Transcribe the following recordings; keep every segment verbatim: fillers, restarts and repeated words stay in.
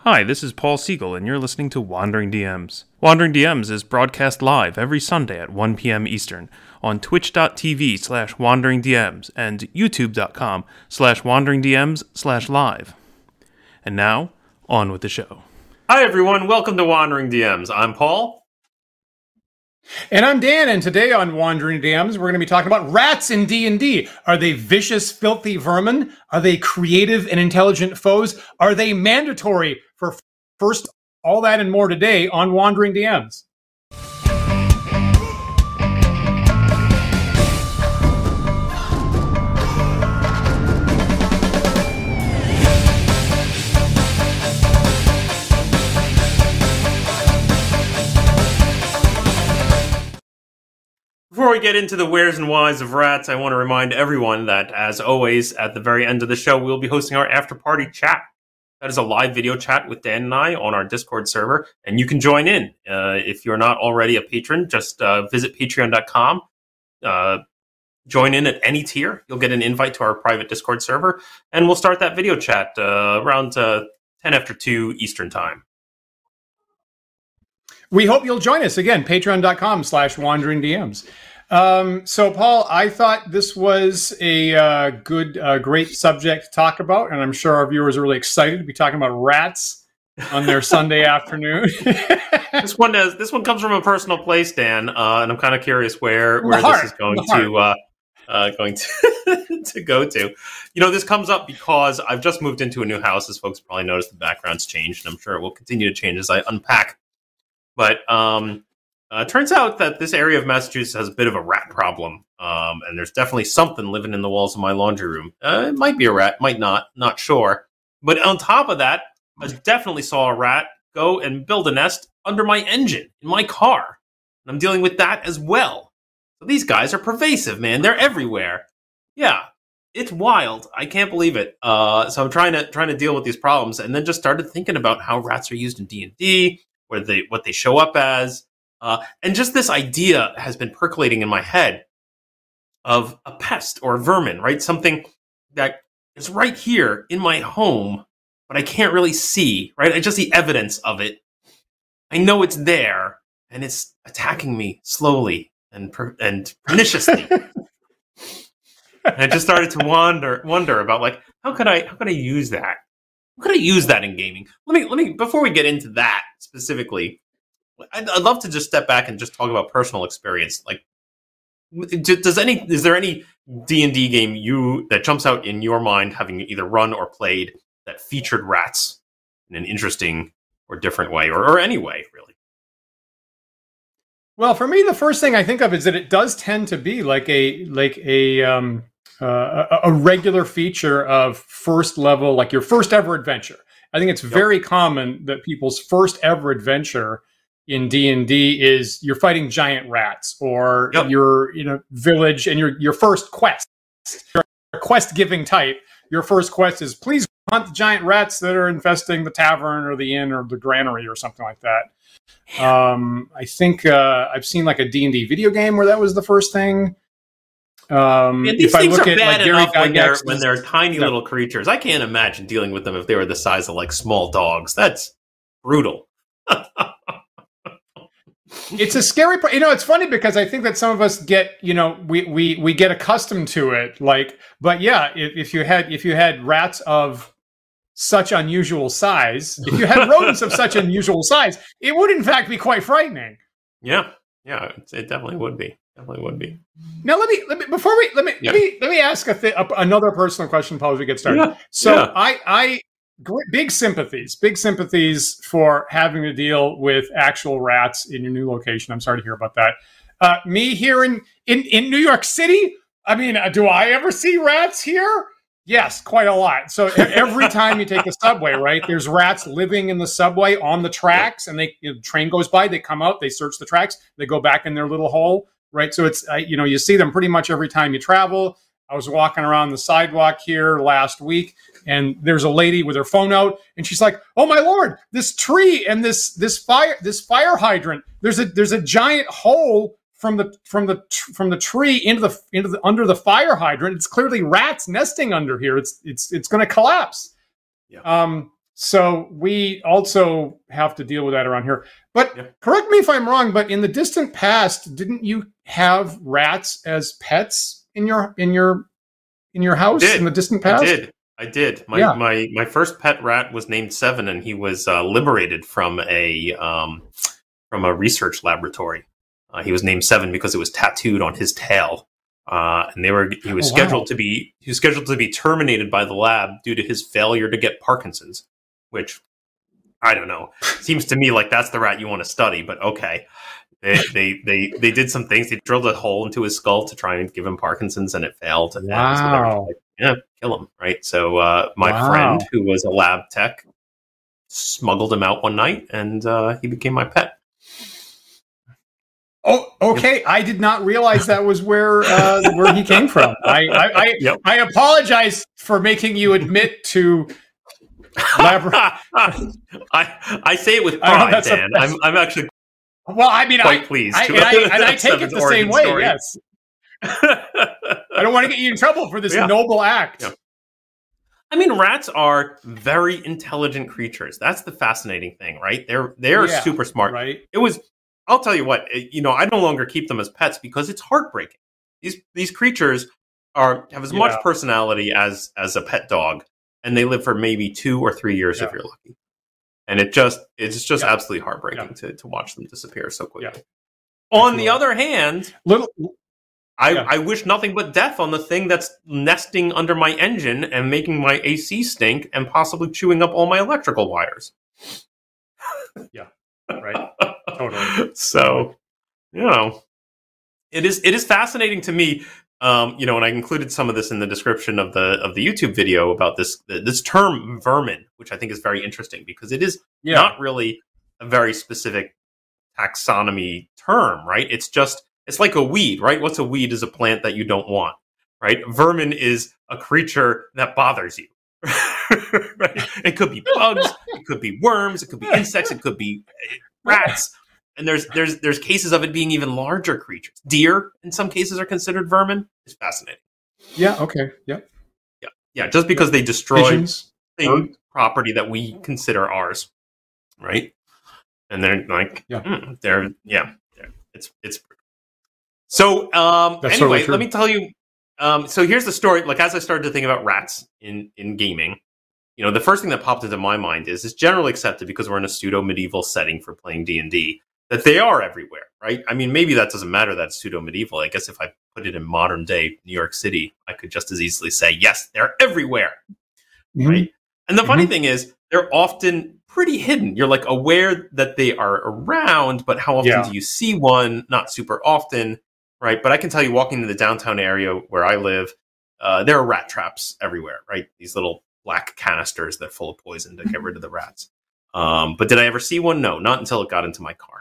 Hi, this is Paul Siegel, and you're listening to Wandering D Ms. Wandering D Ms is broadcast live every Sunday at one p.m. Eastern on twitch.tv slash wanderingdms and youtube.com slash wanderingdms slash live. And now, on with the show. Hi everyone, welcome to Wandering D Ms. I'm Paul. And I'm Dan, and today on Wandering D Ms, we're going to be talking about rats in D and D. Are they vicious, filthy vermin? Are they creative and intelligent foes? Are they mandatory for first? All that and more today on Wandering D Ms. Before we get into the wheres and whys of rats, I want to remind everyone that, as always, at the very end of the show, we'll be hosting our after-party chat. That is a live video chat with Dan and I on our Discord server, and you can join in. Uh, if you're not already a patron, just uh, visit patreon dot com. Uh, join in at any tier. You'll get an invite to our private Discord server, and we'll start that video chat uh, around uh, ten after two Eastern Time. We hope you'll join us again, patreon.com slash wandering DMs. Um, so, Paul, I thought this was a uh, good, uh, great subject to talk about, and I'm sure our viewers are really excited to be talking about rats on their Sunday afternoon. This one does. This one comes from a personal place, Dan, uh, and I'm kind of curious where where heart, this is going to uh, uh, going to to go to. You know, this comes up because I've just moved into a new house. As folks probably noticed, the background's changed, and I'm sure it will continue to change as I unpack. But um, uh, it turns out that this area of Massachusetts has a bit of a rat problem. Um, and there's definitely something living in the walls of my laundry room. Uh, it might be a rat, might not, not sure. But on top of that, I definitely saw a rat go and build a nest under my engine in my car. And I'm dealing with that as well. So these guys are pervasive, man. They're everywhere. Yeah, it's wild. I can't believe it. Uh, so I'm trying to trying to deal with these problems, and then just started thinking about how rats are used in D and D, where they what they show up as, uh, and just this idea has been percolating in my head of a pest or a vermin, right? Something that is right here in my home, but I can't really see, right? I just see evidence of it. I know it's there, and it's attacking me slowly and per- and perniciously. And I just started to wonder wonder about like how could I how could I use that? How could I use that in gaming? Let me let me before we get into that specifically, I'd, I'd love to just step back and just talk about personal experience. Like, does any is there any D and D game you that jumps out in your mind, having either run or played, that featured rats in an interesting or different way, or, or any way, really? Well, for me, the first thing I think of is that it does tend to be like a like a um, uh, a, a regular feature of first level, like your first ever adventure. I think it's very yep. common that people's first ever adventure in D and D is you're fighting giant rats, or yep. your you know village, and your your first quest, your quest giving type. Your first quest is please hunt the giant rats that are infesting the tavern or the inn or the granary or something like that. Um, I think uh, I've seen like a D and D video game where that was the first thing. Um, Man, these if I things look are at bad like enough Gary when they're, Gygax's, when they're tiny yeah. little creatures. I can't imagine dealing with them if they were the size of like small dogs. That's brutal. It's a scary part. You know, it's funny because I think that some of us get, you know, we we we get accustomed to it. Like, but yeah, if, if you had if you had rats of such unusual size, if you had rodents of such unusual size, it would in fact be quite frightening. Yeah, yeah, it definitely would be. Definitely would be. Now let me let me before we let me yeah. let me let me ask a th- another personal question, Paul, as we get started. Yeah. So yeah. I I great, big sympathies, big sympathies for having to deal with actual rats in your new location. I'm sorry to hear about that. Uh, me here in in in New York City, I mean, do I ever see rats here? Yes, quite a lot. So every time you take the subway, right, there's rats living in the subway on the tracks, and they you know, the train goes by, they come out, they search the tracks, they go back in their little hole, right? So it's uh, you know you see them pretty much every time you travel. I was walking around the sidewalk here last week, and there's a lady with her phone out, and she's like, "Oh my Lord, this tree and this this fire this fire hydrant. There's a there's a giant hole from the from the from the tree into the into the under the fire hydrant. It's clearly rats nesting under here. It's it's it's going to collapse." Yeah. Um, So we also have to deal with that around here. But Yeah. correct me if I'm wrong, but in the distant past, didn't you have rats as pets in your in your in your house Did. in the distant past? I did. I did. My Yeah. my my first pet rat was named Seven, and he was uh, liberated from a um, from a research laboratory. Uh, he was named Seven because it was tattooed on his tail, uh, and they were he was Oh, wow. scheduled to be he was scheduled to be terminated by the lab due to his failure to get Parkinson's, which I don't know. Seems to me like that's the rat you want to study, but okay. They, they they they did some things. They drilled a hole into his skull to try and give him Parkinson's, and it failed. And Wow. so they were like, yeah, kill him, right? So uh, my Wow. friend, who was a lab tech, smuggled him out one night, and uh, he became my pet. Oh, okay. I did not realize that was where uh, where he came from. I I, I, Yep. I apologize for making you admit to. Labor- I I say it with I know pride, that's a- Dan. I'm I'm actually well, I mean, quite I, pleased. I, and I, and I take it Seven's the same origin way. story. Yes, I don't want to get you in trouble for this Yeah. noble act. Yeah. I mean, rats are very intelligent creatures. That's the fascinating thing, right? They're they're Yeah, super smart. Right? It was. I'll tell you what. it- You know, I no longer keep them as pets because it's heartbreaking. These these creatures are have as Yeah. much personality as as a pet dog, and they live for maybe two or three years if Yeah. you're lucky. And it just it's just Yeah. absolutely heartbreaking Yeah. to to watch them disappear so quickly. Yeah. On the Absolutely. other hand, Little. I, Yeah. I wish nothing but death on the thing that's nesting under my engine and making my A C stink and possibly chewing up all my electrical wires. Right. Totally. So, you know, it is it is fascinating to me. Um, you know, and I included some of this in the description of the of the YouTube video about this this term vermin, which I think is very interesting because it is Yeah. not really a very specific taxonomy term, right? It's just it's like a weed, right? What's a weed is a plant that you don't want, right? Vermin is a creature that bothers you. Right? It could be bugs, it could be worms, it could be insects, it could be rats. And there's there's there's cases of it being even larger creatures. Deer, in some cases, are considered vermin. It's fascinating. Yeah. Okay. Yeah. Yeah, just because they destroy Pigeons. thing, property that we consider ours, right? And they're like, Yeah. mm, they're yeah, they're, it's it's. So um, That's anyway, totally true. let me tell you. Um, so here's the story. Like as I started to think about rats in in gaming, you know, the first thing that popped into my mind is it's generally accepted because we're in a pseudo medieval setting for playing D and D that they are everywhere, right? I mean, maybe that doesn't matter that it's pseudo medieval. I guess if I put it in modern day New York City, I could just as easily say yes, they're everywhere. Mhm. Right. And the funny Mhm. thing is, they're often pretty hidden. You're like aware that they are around, but how often Yeah. do you see one? Not super often, right? But I can tell you, walking to the downtown area where I live, uh, there are rat traps everywhere, right? These little black canisters that are full of poison to get rid of the rats. Um, but did I ever see one? No, not until it got into my car.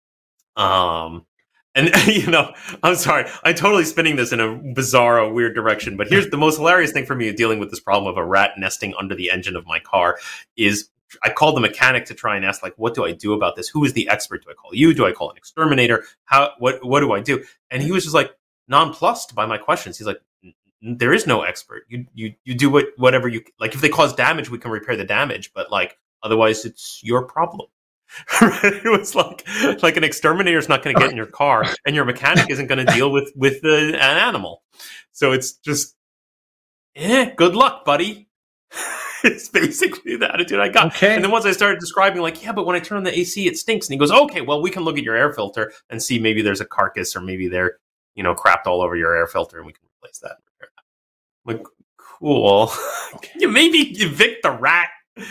Um, and you know, I'm sorry, I'm totally spinning this in a bizarre, weird direction. But here's the most hilarious thing for me dealing with this problem of a rat nesting under the engine of my car is I called the mechanic to try and ask, like, what do I do about this? Who is the expert? Do I call you? Do I call an exterminator? How? What? What do I do? And he was just like nonplussed by my questions. He's like, there is no expert. You you you do what whatever you like. If they cause damage, we can repair the damage. But like otherwise, it's your problem. It was like like an exterminator is not going to get in your car, and your mechanic isn't going to deal with with the, an animal. So it's just, eh, good luck, buddy. It's basically the attitude I got. Okay. And then once I started describing, like, yeah, but when I turn on the A C, it stinks. And he goes, okay, well, we can look at your air filter and see maybe there's a carcass or maybe they're, you know, crapped all over your air filter, and we can replace that. I'm like, cool. Can you maybe evict the rat?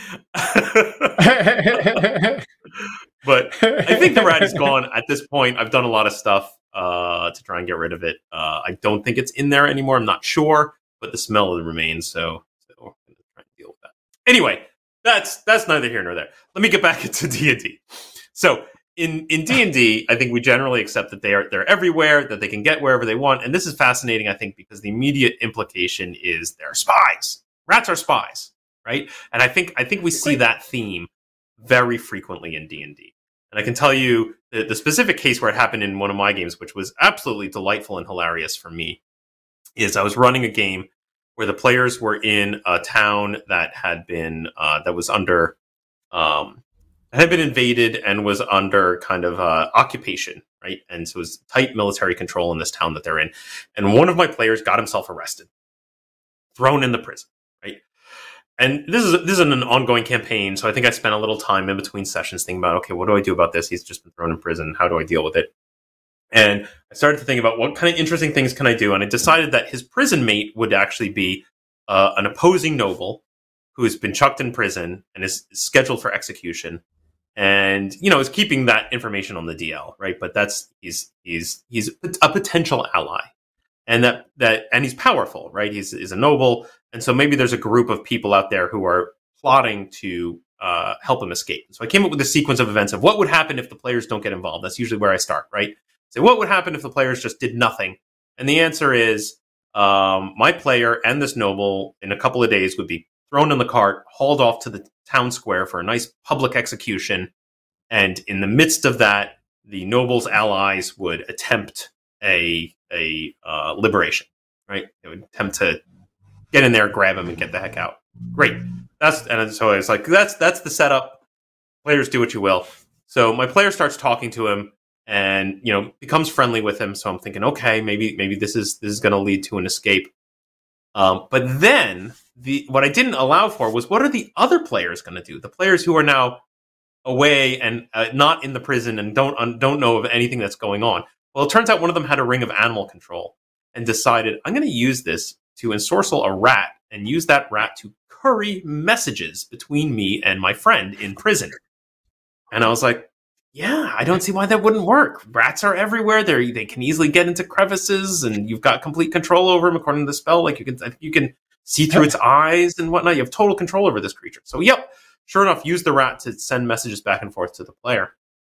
But I think the rat is gone at this point. I've done a lot of stuff uh, to try and get rid of it. Uh, I don't think it's in there anymore. I'm not sure, but the smell remains. So, so I'm going to try and deal with that. Anyway, that's that's neither here nor there. Let me get back into D and D. So in in D and D, I think we generally accept that they are they're everywhere, that they can get wherever they want, and this is fascinating. I think because the immediate implication is they're spies. Rats are spies, right? And I think I think we see that theme very frequently in D and D. And I can tell you the, the specific case where it happened in one of my games, which was absolutely delightful and hilarious for me, is I was running a game where the players were in a town that had been uh, that was under um, had been invaded and was under kind of uh, occupation, right? And so it was tight military control in this town that they're in. And one of my players got himself arrested, thrown in the prison, right? And this is this is an ongoing campaign, so I think I spent a little time in between sessions thinking about, okay, what do I do about this? He's just been thrown in prison. How do I deal with it? And I started to think about what kind of interesting things can I do, and I decided that his prison mate would actually be uh, an opposing noble who has been chucked in prison and is scheduled for execution, and you know is keeping that information on the D L, right? But that's he's he's he's a potential ally, and that that and he's powerful, right? He's is a noble. And so maybe there's a group of people out there who are plotting to uh, help him escape. So I came up with a sequence of events of what would happen if the players don't get involved. That's usually where I start, right? So what would happen if the players just did nothing? And the answer is um, my player and this noble in a couple of days would be thrown in the cart, hauled off to the town square for a nice public execution. And in the midst of that, the noble's allies would attempt a, a uh, liberation, right? They would attempt to get in there, grab him, and get the heck out. Great. That's and so it's like that's that's the setup. Players do what you will. So my player starts talking to him, and you know becomes friendly with him. So I'm thinking, okay, maybe maybe this is this is going to lead to an escape. Um, but then the what I didn't allow for was what are the other players going to do? The players who are now away and uh, not in the prison and don't um, don't know of anything that's going on. Well, it turns out one of them had a ring of animal control and decided I'm going to use this to ensorcel a rat and use that rat to curry messages between me and my friend in prison. And I was like, yeah, I don't see why that wouldn't work. Rats are everywhere. They they can easily get into crevices, and you've got complete control over them according to the spell. Like you can you can see through its eyes and whatnot. You have total control over this creature. So yep, sure enough, use the rat to send messages back and forth to the player.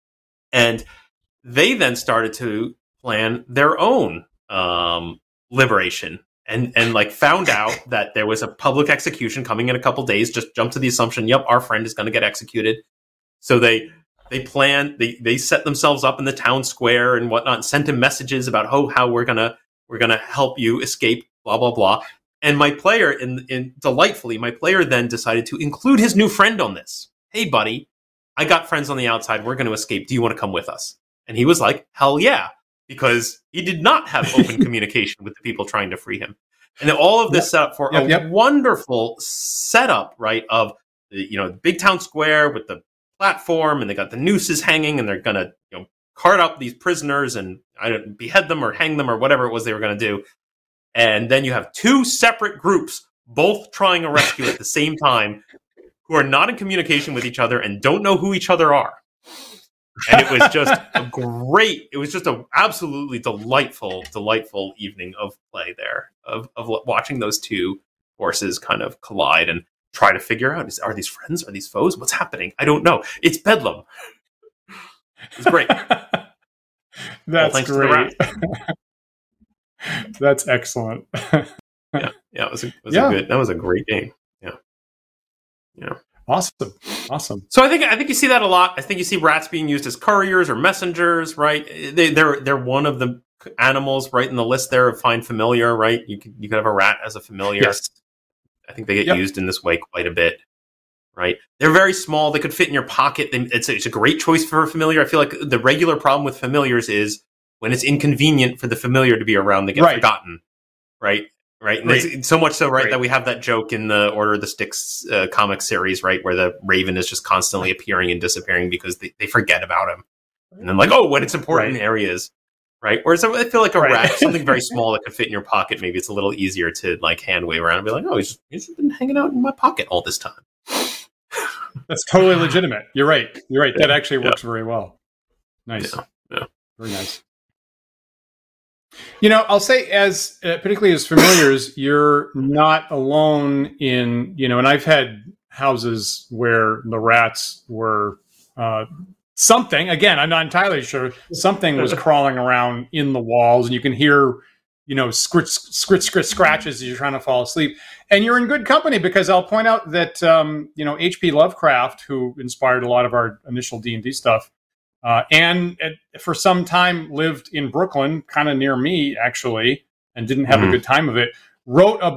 And they then started to plan their own um, liberation. And and like found out that there was a public execution coming in a couple days. Just jumped to the assumption, yep, our friend is going to get executed. So they they planned, they they set themselves up in the town square and whatnot, and sent him messages about oh how we're gonna we're gonna help you escape, blah blah blah. And my player, in in delightfully, my player then decided to include his new friend on this. Hey buddy, I got friends on the outside. We're going to escape. Do you want to come with us? And he was like, hell yeah. Because he did not have open communication with the people trying to free him. And then all of this yep. set up for yep, a yep. wonderful setup, right, of the, you know, the big town square with the platform, and they got the nooses hanging, and they're going to you know, cart up these prisoners and I don't behead them or hang them or whatever it was they were going to do. And then you have two separate groups, both trying a rescue at the same time, who are not in communication with each other and don't know who each other are. And it was just a great, it was just an absolutely delightful, delightful evening of play there, of, of watching those two forces kind of collide and try to figure out, is, are these friends? Are these foes? What's happening? I don't know. It's Bedlam. It's great. That's well, great. That's excellent. yeah, yeah, it was, a, it was yeah. a good, that was a great game. Yeah. Yeah. Awesome. Awesome. So I think I think you see that a lot. I think you see rats being used as couriers or messengers, right? They, they're they're one of the animals right in the list there of find familiar, right? You could you could have a rat as a familiar. Yes. I think they get yep. used in this way quite a bit, right? They're very small. They could fit in your pocket. They, it's a, it's a great choice for a familiar. I feel like the regular problem with familiars is when it's inconvenient for the familiar to be around, they get right. forgotten, right? Right, and it's so much so, right, right, that we have that joke in the Order of the Styx uh, comic series, right, where the Raven is just constantly appearing and disappearing because they, they forget about him, and then like, oh, when it's important right. areas, right? Whereas I feel like a right. rat, something very small that could fit in your pocket, maybe it's a little easier to like hand wave around and be like, oh, he's, he's been hanging out in my pocket all this time. That's totally legitimate. You're right. You're right. Yeah. That actually works yeah. very well. Nice. Yeah. yeah. Very nice. You know, I'll say as, uh, particularly as familiars, you're not alone in, you know, and I've had houses where the rats were uh, something, again, I'm not entirely sure, something was crawling around in the walls, and you can hear, you know, scritch, scritch, scritch, scratches as you're trying to fall asleep. And you're in good company, because I'll point out that, um, you know, H P Lovecraft, who inspired a lot of our initial D and D stuff, Uh, and uh, for some time lived in Brooklyn, kind of near me, actually, and didn't have mm-hmm. a good time of it, wrote about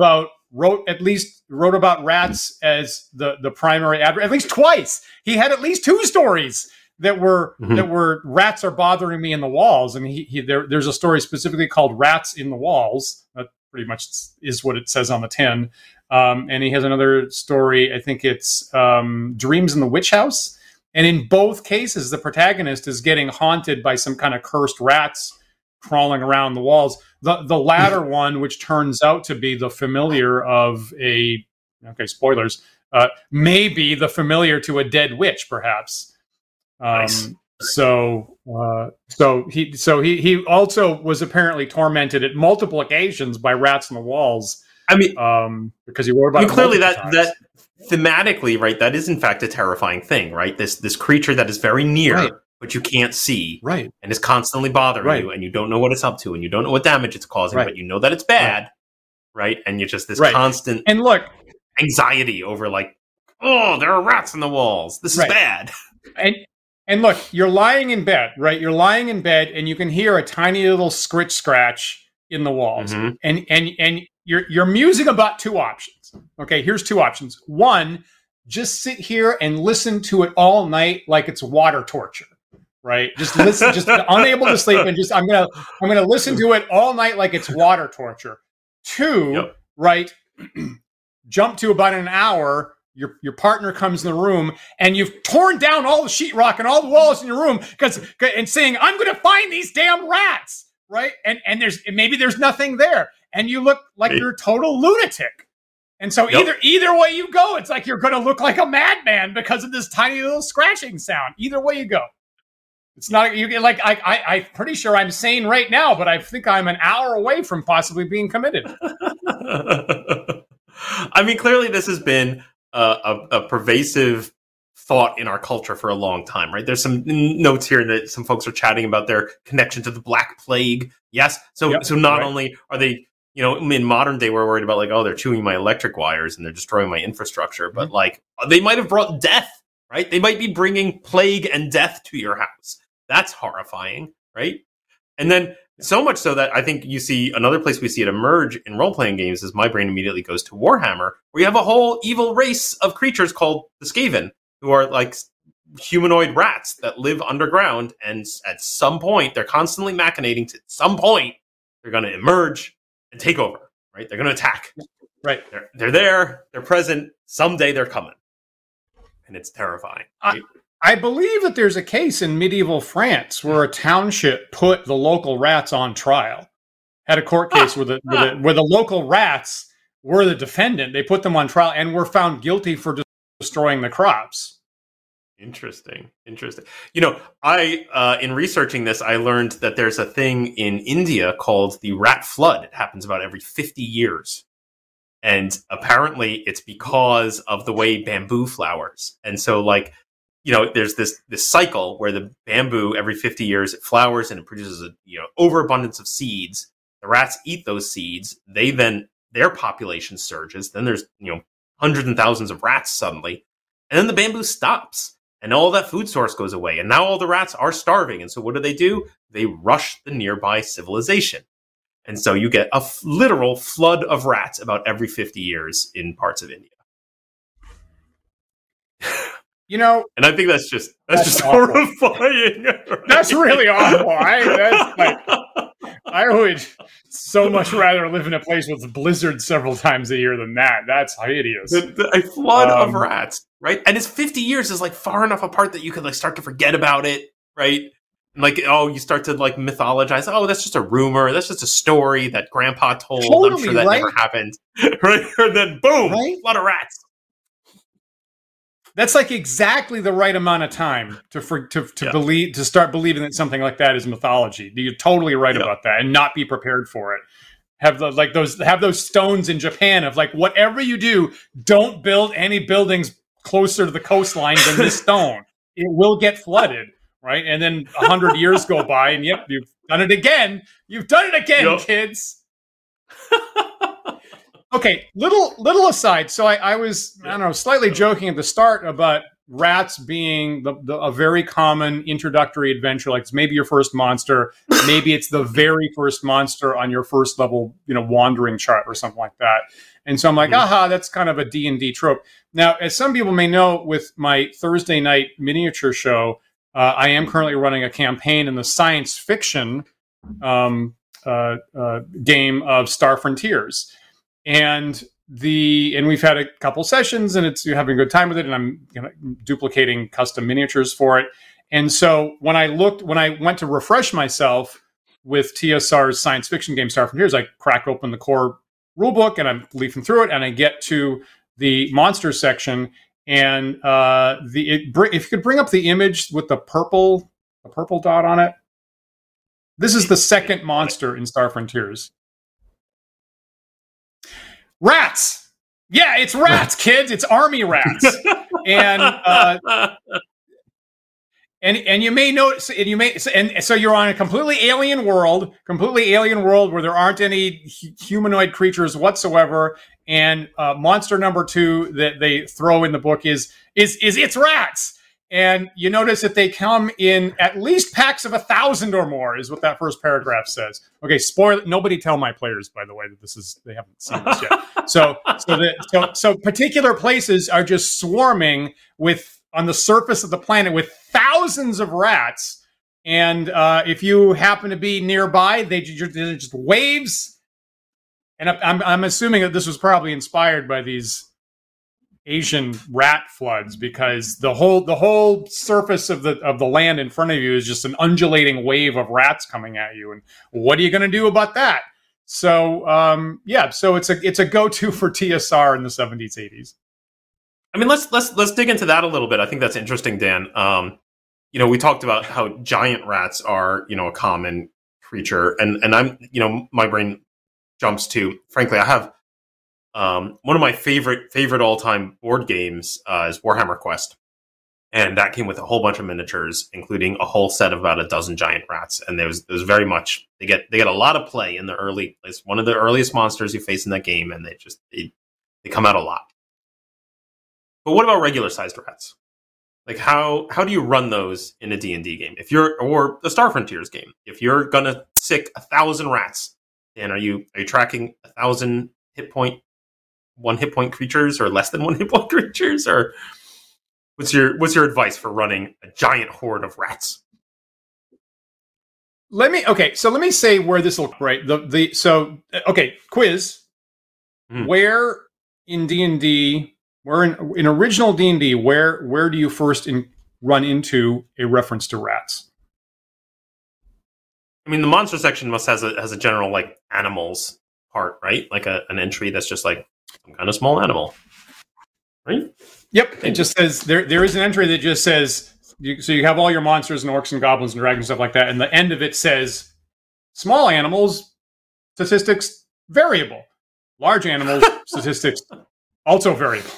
wrote at least wrote about rats as the the primary adver- at least twice. He had at least two stories that were mm-hmm. that were rats are bothering me in the walls. And he, he there, there's a story specifically called Rats in the Walls. That pretty much is what it says on the tin. Um, and he has another story. I think it's um, Dreams in the Witch House. And in both cases, the protagonist is getting haunted by some kind of cursed rats crawling around the walls. The the latter one, which turns out to be the familiar of a, okay, spoilers, uh, may be the familiar to a dead witch, perhaps. Um, nice. So, uh, so he, so he, he also was apparently tormented at multiple occasions by rats in the walls. I mean, um, because he wrote about I mean, it clearly that times. that thematically, right? That is in fact a terrifying thing, right? This this creature that is very near, right. but you can't see, right, and is constantly bothering right. you, and you don't know what it's up to, and you don't know what damage it's causing, right. but you know that it's bad, right? right? And you're just this right. constant and look anxiety over like, oh, there are rats in the walls. This is right. bad. And and look, you're lying in bed, right? You're lying in bed, and you can hear a tiny little scritch scratch in the walls, mm-hmm. and and and you're you're musing about two options. Okay, here's two options. One, just sit here and listen to it all night like it's water torture, right? Just listen, just unable to sleep, and just I'm gonna I'm gonna listen to it all night like it's water torture. Two, yep. right? Jump to about an hour. Your your partner comes in the room, and you've torn down all the sheetrock and all the walls in your room because and saying, "I'm going to find these damn rats," right? And and there's and maybe there's nothing there, and you look like hey. you're a total lunatic. And so yep. either either way you go, it's like you're going to look like a madman because of this tiny little scratching sound. Either way you go, it's not you get like I, I I'm pretty sure I'm sane right now, but I think I'm an hour away from possibly being committed. I mean, clearly this has been a, a, a pervasive thought in our culture for a long time, right? There's some notes here that some folks are chatting about their connection to the Black Plague. Yes, so yep. so not right. only are they, you know, in modern day, we're worried about like, oh, they're chewing my electric wires and they're destroying my infrastructure. But like, they might have brought death, right? They might be bringing plague and death to your house. That's horrifying, right? And then so much so that I think you see another place we see it emerge in role-playing games is my brain immediately goes to Warhammer, where you have a whole evil race of creatures called the Skaven, who are like humanoid rats that live underground. And at some point, they're constantly machinating to at some point, they're going to emerge and take over, right? They're going to attack. Right. They're, they're there. They're present. Someday they're coming. And it's terrifying. Right? I, I believe that there's a case in medieval France where a township put the local rats on trial. Had a court case where, the, where, the, where the local rats were the defendant. They put them on trial and were found guilty for destroying the crops. Interesting. Interesting. You know, I, uh, in researching this, I learned that there's a thing in India called the rat flood. It happens about every fifty years. And apparently it's because of the way bamboo flowers. And so like, you know, there's this, this cycle where the bamboo every fifty years, it flowers and it produces a, you know, overabundance of seeds. The rats eat those seeds. They then, their population surges. Then there's, you know, hundreds and thousands of rats suddenly. And then the bamboo stops. And all that food source goes away. And now all the rats are starving. And so what do they do? They rush the nearby civilization. And so you get a f- literal flood of rats about every fifty years in parts of India. You know, and I think that's just that's, that's just awful. horrifying. Right? That's really awful. I that's like I would so much rather live in a place with blizzards several times a year than that. That's hideous. The, the, a flood um, of rats, right? And it's fifty years is like far enough apart that you could like start to forget about it, right? And like, oh, you start to like mythologize. Oh, that's just a rumor. That's just a story that Grandpa told. Totally, I'm sure that right? never happened, right? And then boom, right? flood of rats. That's like exactly the right amount of time to for, to to yeah. believe to start believing that something like that is mythology. You're totally right yeah. about that, and not be prepared for it. Have the, like those have those stones in Japan of like whatever you do, don't build any buildings closer to the coastline than this stone. It will get flooded, right? And then a hundred years go by, and yep, you've done it again. You've done it again, yep. kids. Okay, little little aside. So I, I was, I don't know, slightly joking at the start about rats being the, the, a very common introductory adventure. Like it's maybe your first monster, maybe it's the very first monster on your first level, you know, wandering chart or something like that. And so I'm like, Mhm. aha, that's kind of a D and D trope. Now, as some people may know, with my Thursday night miniature show, uh, I am currently running a campaign in the science fiction um, uh, uh, game of Star Frontiers. And the and we've had a couple sessions, and it's you're having a good time with it, and I'm you know, duplicating custom miniatures for it. And so when I looked, when I went to refresh myself with T S R's science fiction game Star Frontiers, I crack open the core rulebook and I'm leafing through it, and I get to the monster section, and uh, the it, if you could bring up the image with the purple the purple dot on it. This is the second monster in Star Frontiers. Rats. Yeah, it's rats, kids. It's army rats. and uh, and and you may notice, and you may, and so you're on a completely alien world, completely alien world where there aren't any humanoid creatures whatsoever. And uh, monster number two that they throw in the book is is is it's rats. And you notice that they come in at least packs of a thousand or more, is what that first paragraph says. Okay, spoil. Nobody tell my players, by the way, that this is they haven't seen this yet. So, so, the, so, so particular places are just swarming with on the surface of the planet with thousands of rats. And uh, if you happen to be nearby, they just, they're just waves. And I'm, I'm assuming that this was probably inspired by these Asian rat floods, because the whole the whole surface of the of the land in front of you is just an undulating wave of rats coming at you. And what are you going to do about that? So um, yeah, so it's a it's a go-to for T S R in the seventies, eighties. I mean, let's let's let's dig into that a little bit. I think that's interesting, Dan. Um, you know, we talked about how giant rats are, you know, a common creature, and and I'm, you know, my brain jumps to, frankly, I have. Um, one of my favorite favorite all time board games uh, is Warhammer Quest, and that came with a whole bunch of miniatures, including a whole set of about a dozen giant rats. And there was there was very much they get they get a lot of play in the early. It's one of the earliest monsters you face in that game, and they just they, they come out a lot. But what about regular sized rats? Like how how do you run those in a D and D game? If you're or the Star Frontiers game, if you're gonna sick a thousand rats, Dan, are you are you tracking a thousand hit point? one hit point creatures or less than one hit point creatures, or what's your what's your advice for running a giant horde of rats? Let me okay, so let me say where this will right the the so okay quiz. Hmm. Where in D and D, where in, in original D and D, where where do you first in, run into a reference to rats? I mean, the monster section must has a has a general like animals part, right? Like a, an entry that's just like some kind of small animal, right? Yep. It just says there. There is an entry that just says you, so you have all your monsters and orcs and goblins and dragons and stuff like that, and the end of it says small animals statistics variable, large animals statistics also variable.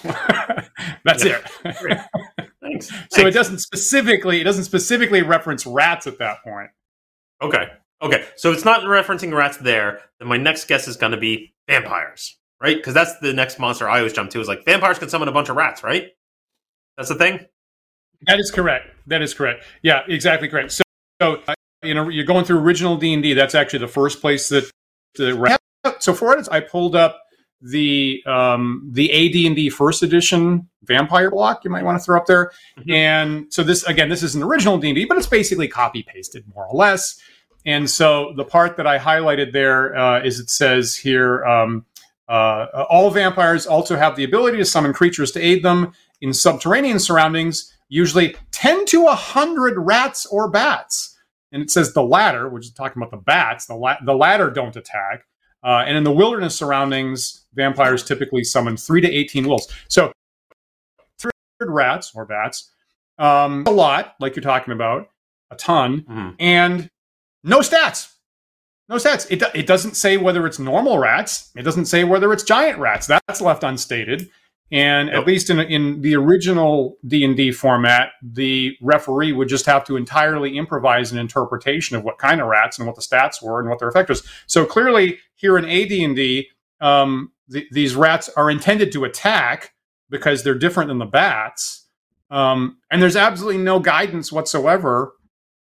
That's yeah. it. Thanks. So Thanks. it doesn't specifically it doesn't specifically reference rats at that point. Okay. Okay. So it's not referencing rats there. Then my next guess is going to be vampires. Right? Because that's the next monster I always jump to is like vampires can summon a bunch of rats, right? That's the thing? That is correct. That is correct. Yeah, exactly correct. So, so uh, you know, you're going through original D and D. That's actually the first place that the rat. So for it, I pulled up the um, the A D and D first edition vampire block. You might want to throw up there. Mm-hmm. And so this again, this is an original D and D, but it's basically copy pasted more or less. And so the part that I highlighted there uh, is it says here. Um, Uh, all vampires also have the ability to summon creatures to aid them in subterranean surroundings, usually ten to one hundred rats or bats. And it says the latter, which is talking about the bats, the, la- the latter don't attack. Uh, and in the wilderness surroundings, vampires typically summon three to eighteen wolves. So three hundred rats or bats, um, a lot, like you're talking about, a ton, mm-hmm. and no stats. No stats. It, it doesn't say whether it's normal rats. It doesn't say whether it's giant rats. That's left unstated. And Nope. at least in in the original D and D format, the referee would just have to entirely improvise an interpretation of what kind of rats and what the stats were and what their effect was. So clearly, here in A D and D, um, the, these rats are intended to attack because they're different than the bats. Um, and there's absolutely no guidance whatsoever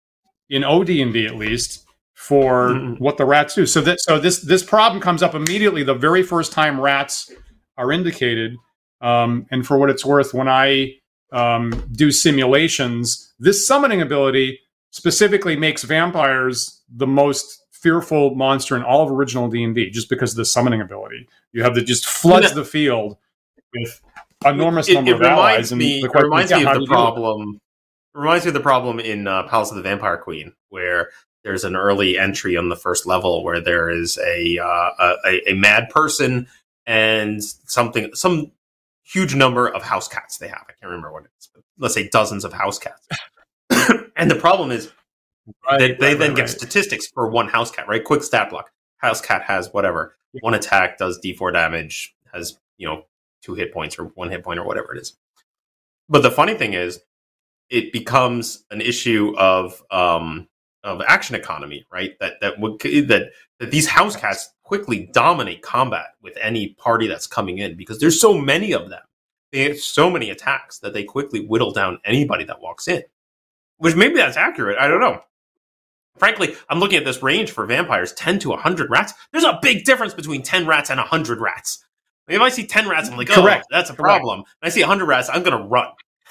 in O D and D, at least, for mm-hmm. what the rats do. So that so this this problem comes up immediately the very first time rats are indicated. Um, and for what it's worth, when I um, do simulations, this summoning ability specifically makes vampires the most fearful monster in all of original D and D, just because of the summoning ability. You have that just floods the field with enormous it, number it of allies. And me, the it reminds is, me yeah, of the problem. It reminds me of the problem in uh, Palace of the Vampire Queen, where there's an early entry on the first level where there is a uh, a, a mad person and something some huge number of house cats they have. I can't remember what it is, but let's say dozens of house cats. And the problem is right, that they right, then right, get right. statistics for one house cat, right? Quick stat block. House cat has whatever. One attack does D four damage, has, you know, two hit points or one hit point or whatever it is. But the funny thing is, it becomes an issue of um, of action economy, right? That that would that that these house cats quickly dominate combat with any party that's coming in because there's so many of them. They have so many attacks that they quickly whittle down anybody that walks in. Which maybe that's accurate. I don't know. Frankly, I'm looking at this range for vampires, ten to one hundred rats. There's a big difference between ten rats and one hundred rats. If I see ten rats, I'm like, oh, Correct. that's a Correct. problem. When I see one hundred rats, I'm going to run.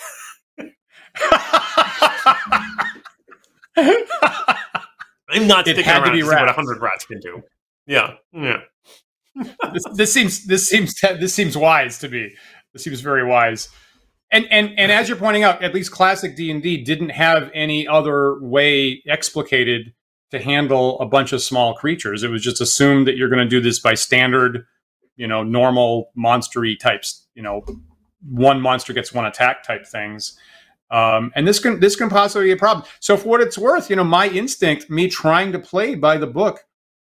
I'm not It sticking had to around be to see what rats. one hundred rats can do. Yeah, yeah. this, this seems this seems this seems wise to me. This seems very wise. And and and as you're pointing out, at least classic D and D didn't have any other way explicated to handle a bunch of small creatures. It was just assumed that you're going to do this by standard, you know, normal monstery types. You know, one monster gets one attack type things. Um, and this can this can possibly be a problem. So for what it's worth, you know, my instinct, me trying to play by the book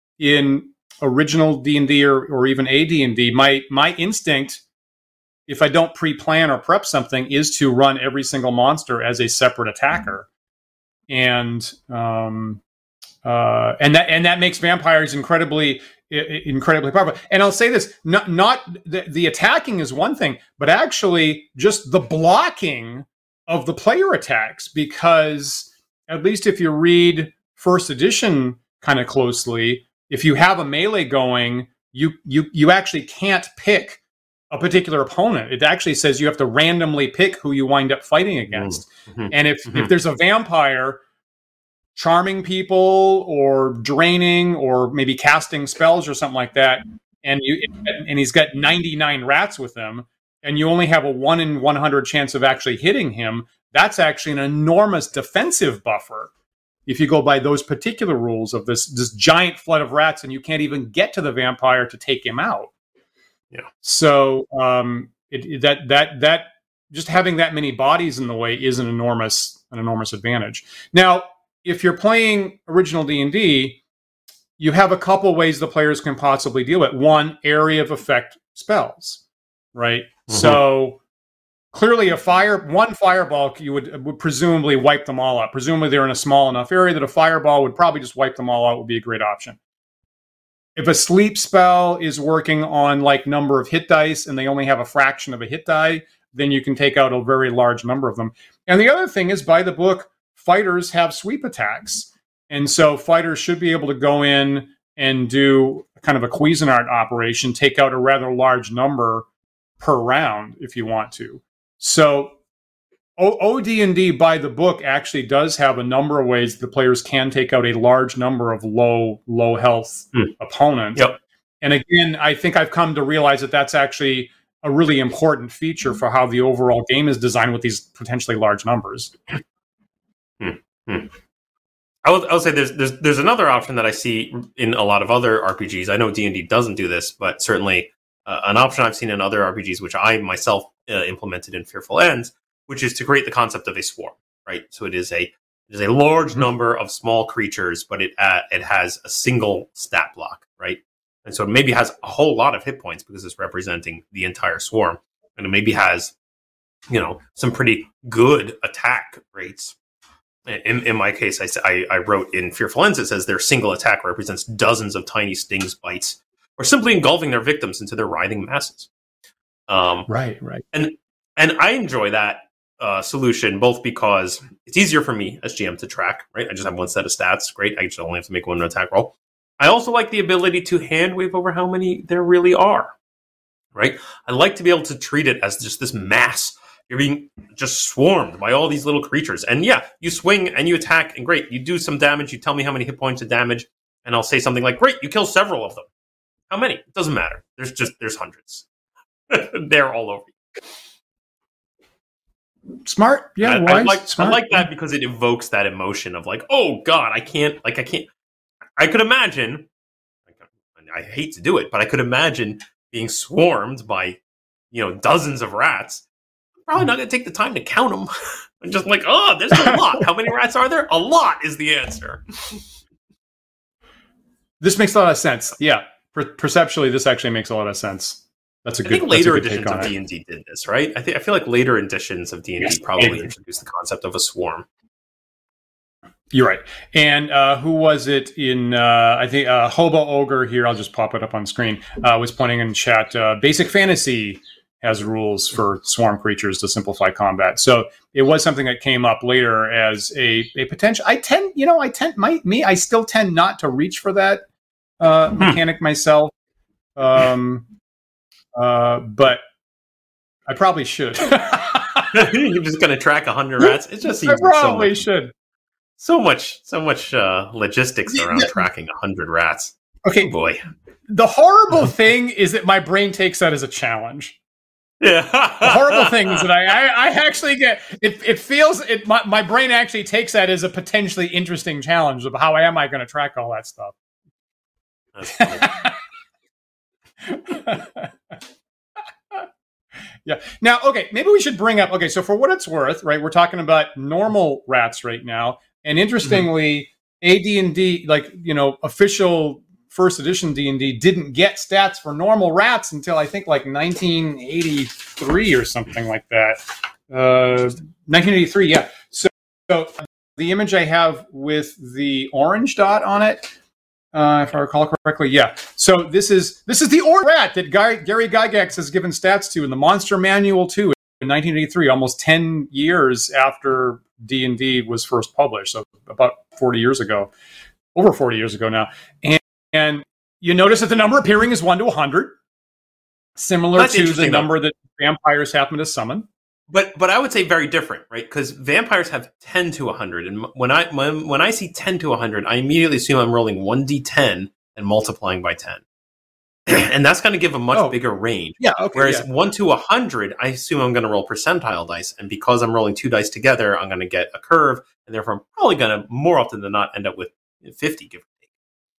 in original D and D or, or even A D and D, my my instinct, if I don't pre-plan or prep something, is to run every single monster as a separate attacker, and um, uh, and that and that makes vampires incredibly incredibly powerful. And I'll say this: not not the, the attacking is one thing, but actually just the blocking of the player attacks, because at least if you read first edition kind of closely, if you have a melee going, you you you actually can't pick a particular opponent. It actually says you have to randomly pick who you wind up fighting against. Mm-hmm. And if, Mm-hmm. if there's a vampire charming people or draining or maybe casting spells or something like that, and you and he's got ninety-nine rats with him, and you only have a one in one hundred chance of actually hitting him, that's actually an enormous defensive buffer if you go by those particular rules of this, this giant flood of rats, and you can't even get to the vampire to take him out. Yeah. So um, it, it- that that that just having that many bodies in the way is an enormous an enormous advantage. Now, if you're playing original D and D, you have a couple ways the players can possibly deal with it. One, area of effect spells, right? Mm-hmm. So clearly, a fire one fireball you would would presumably wipe them all out. Presumably, they're in a small enough area that a fireball would probably just wipe them all out. Would be a great option. If a sleep spell is working on like number of hit dice and they only have a fraction of a hit die, then you can take out a very large number of them. And the other thing is, by the book, fighters have sweep attacks. And so fighters should be able to go in and do kind of a Cuisinart operation, take out a rather large number per round if you want to. So O D and D by the book actually does have a number of ways the players can take out a large number of low low health Hmm. opponents. Yep. And again, I think I've come to realize that that's actually a really important feature for how the overall game is designed with these potentially large numbers. Hmm. Hmm. I will, I will say there's, there's there's another option that I see in a lot of other R P Gs. I know D and D doesn't do this, but certainly uh, an option I've seen in other R P Gs, which I myself uh, implemented in Fearful Ends, which is to create the concept of a swarm, right? So it is a it is a large number of small creatures, but it uh, it has a single stat block, right? And so it maybe has a whole lot of hit points because it's representing the entire swarm, and it maybe has, you know, some pretty good attack rates. In, in my case, I, I, I wrote in Fearful Ends, it says their single attack represents dozens of tiny stings, bites, or simply engulfing their victims into their writhing masses. Um, Right, right. and and I enjoy that uh, solution, both because it's easier for me as G M to track, right? I just have one set of stats. Great. I just only have to make one attack roll. I also like the ability to hand wave over how many there really are. right? I like to be able to treat it as just this mass. You're being just swarmed by all these little creatures. And yeah, you swing and you attack, and great, you do some damage. You tell me how many hit points of damage, and I'll say something like, great, you kill several of them. How many? It doesn't matter. There's just, there's hundreds. They're all over you. Smart. Yeah, I, wise. I like, Smart. I like that because it evokes that emotion of like, oh God, I can't, like, I can't. I could imagine, I hate to do it, but I could imagine being swarmed by, you know, dozens of rats. Probably not going to take the time to count them. I'm just like, oh, there's a lot. How many rats are there? A lot is the answer. This makes a lot of sense. Yeah, per- perceptually, this actually makes a lot of sense. That's a I good. think later good editions take on of it. D and D did this, right? I think I feel like later editions of D and D Yes, probably maybe. introduced the concept of a swarm. You're right. And uh, who was it in? Uh, I think uh, Hobo Ogre here. I'll just pop it up on screen. Uh, was pointing in chat. Uh, Basic Fantasy has rules for swarm creatures to simplify combat. So it was something that came up later as a, a potential. I tend, you know, I tend, my, me, I still tend not to reach for that uh, Hmm. mechanic myself. Um, uh, but I probably should. You're just going to track a hundred rats. It just I seems like so probably much, should. so much, so much uh, logistics around Yeah. tracking a hundred rats. Okay. Oh boy. The horrible thing is that my brain takes that as a challenge. Yeah. The horrible thing is that I, I, I actually get it. It feels it. My, my brain actually takes that as a potentially interesting challenge of how am I going to track all that stuff. That's funny. Yeah. Now, okay, maybe we should bring up. Okay, so for what it's worth, right? We're talking about normal rats right now, and interestingly, A D and D, like you know, official first edition D and D didn't get stats for normal rats until I think like nineteen eighty-three or something like that. Uh, nineteen eighty-three, yeah. So, so the image I have with the orange dot on it, uh, if I recall correctly, yeah. So this is this is the orange rat that Guy, Gary Gygax has given stats to in the Monster Manual two in nineteen eighty-three, almost ten years after D and D was first published, so about forty years ago, over forty years ago now. And And you notice that the number appearing is one to one hundred, similar That's to the interesting, though. number that vampires happen to summon. But but I would say very different, right? Because vampires have ten to one hundred, and when I when, when I see ten to one hundred, I immediately assume I'm rolling one d ten and multiplying by ten, and that's going to give a much Oh. bigger range. Yeah, okay. Whereas yeah. one to one hundred, I assume I'm going to roll percentile dice, and because I'm rolling two dice together, I'm going to get a curve, and therefore I'm probably going to more often than not end up with fifty. Give or take.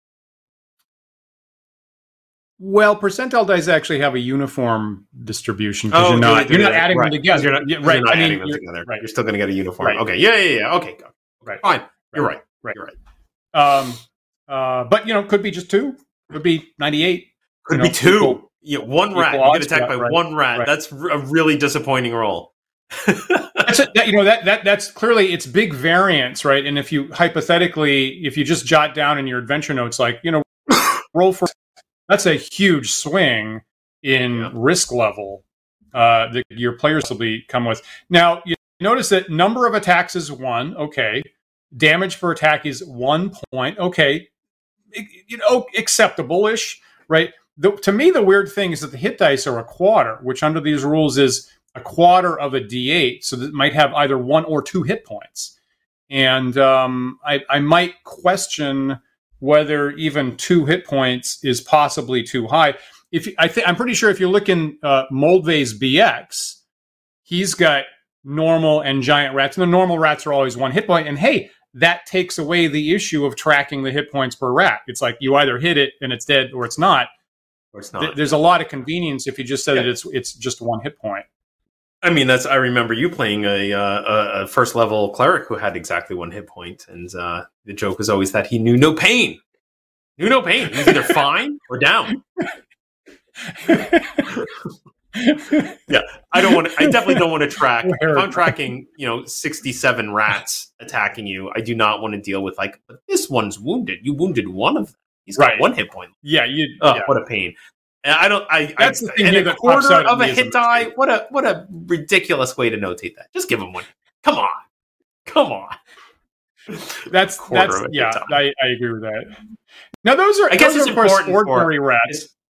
Well, percentile dice actually have a uniform distribution because Oh, you're do not they- you're do not they? adding Right. them together. You're not, Yeah, 'cause right. you're not I mean, adding them you're- together. right. You're still going to get a uniform. Right. Okay. Yeah, yeah, yeah. Okay. go. Right. Fine. You're right. Right. You're right. Um, uh, but you know, could be just two. Could be ninety-eight. Could You be know, two. equal- yeah, one rat. equal You get odds, attacked yeah, by right, one rat. right. That's r- a really disappointing roll. That's it. That, you know that that that's clearly it's big variance, right? And if you hypothetically, if you just jot down in your adventure notes, like you know, roll for that's a huge swing in Yeah. risk level uh, that your players will be come with. Now you notice that number of attacks is one. Okay, damage per attack is one point. Okay, you know, acceptable-ish, right? The, to me, the weird thing is that the hit dice are a quarter, which under these rules is a quarter of a D eight, so that it might have either one or two hit points. And um, I, I might question whether even two hit points is possibly too high. If you- I think I'm pretty sure if you look in uh, Moldvay's B X, he's got normal and giant rats, and the normal rats are always one hit point. And hey, that takes away the issue of tracking the hit points per rat. It's like you either hit it and it's dead, or it's not. Or it's Th- not. There's a lot of convenience if you just said Yeah. that it's it's just one hit point. I mean, that's. I remember you playing a, uh, a, a first level cleric who had exactly one hit point, and uh, the joke was always that he knew no pain. Knew no pain. He was either fine or down. Yeah, I don't want. to I definitely don't want to track. If I'm tracking, you know, sixty-seven rats attacking you, I do not want to deal with like but this one's wounded. You wounded one of them. He's got Right. one hit point. Yeah, you. Oh, yeah. what a pain! And I don't. I. That's I, the thing and here a that pops quarter out at of me a as a hit die. mistake. What a what a ridiculous way to notate that. Just give him one. Come on, come on. That's Quarter that's of a hit yeah. die. I, I agree with that. Now those are I guess those it's are, of course important for- ordinary rats.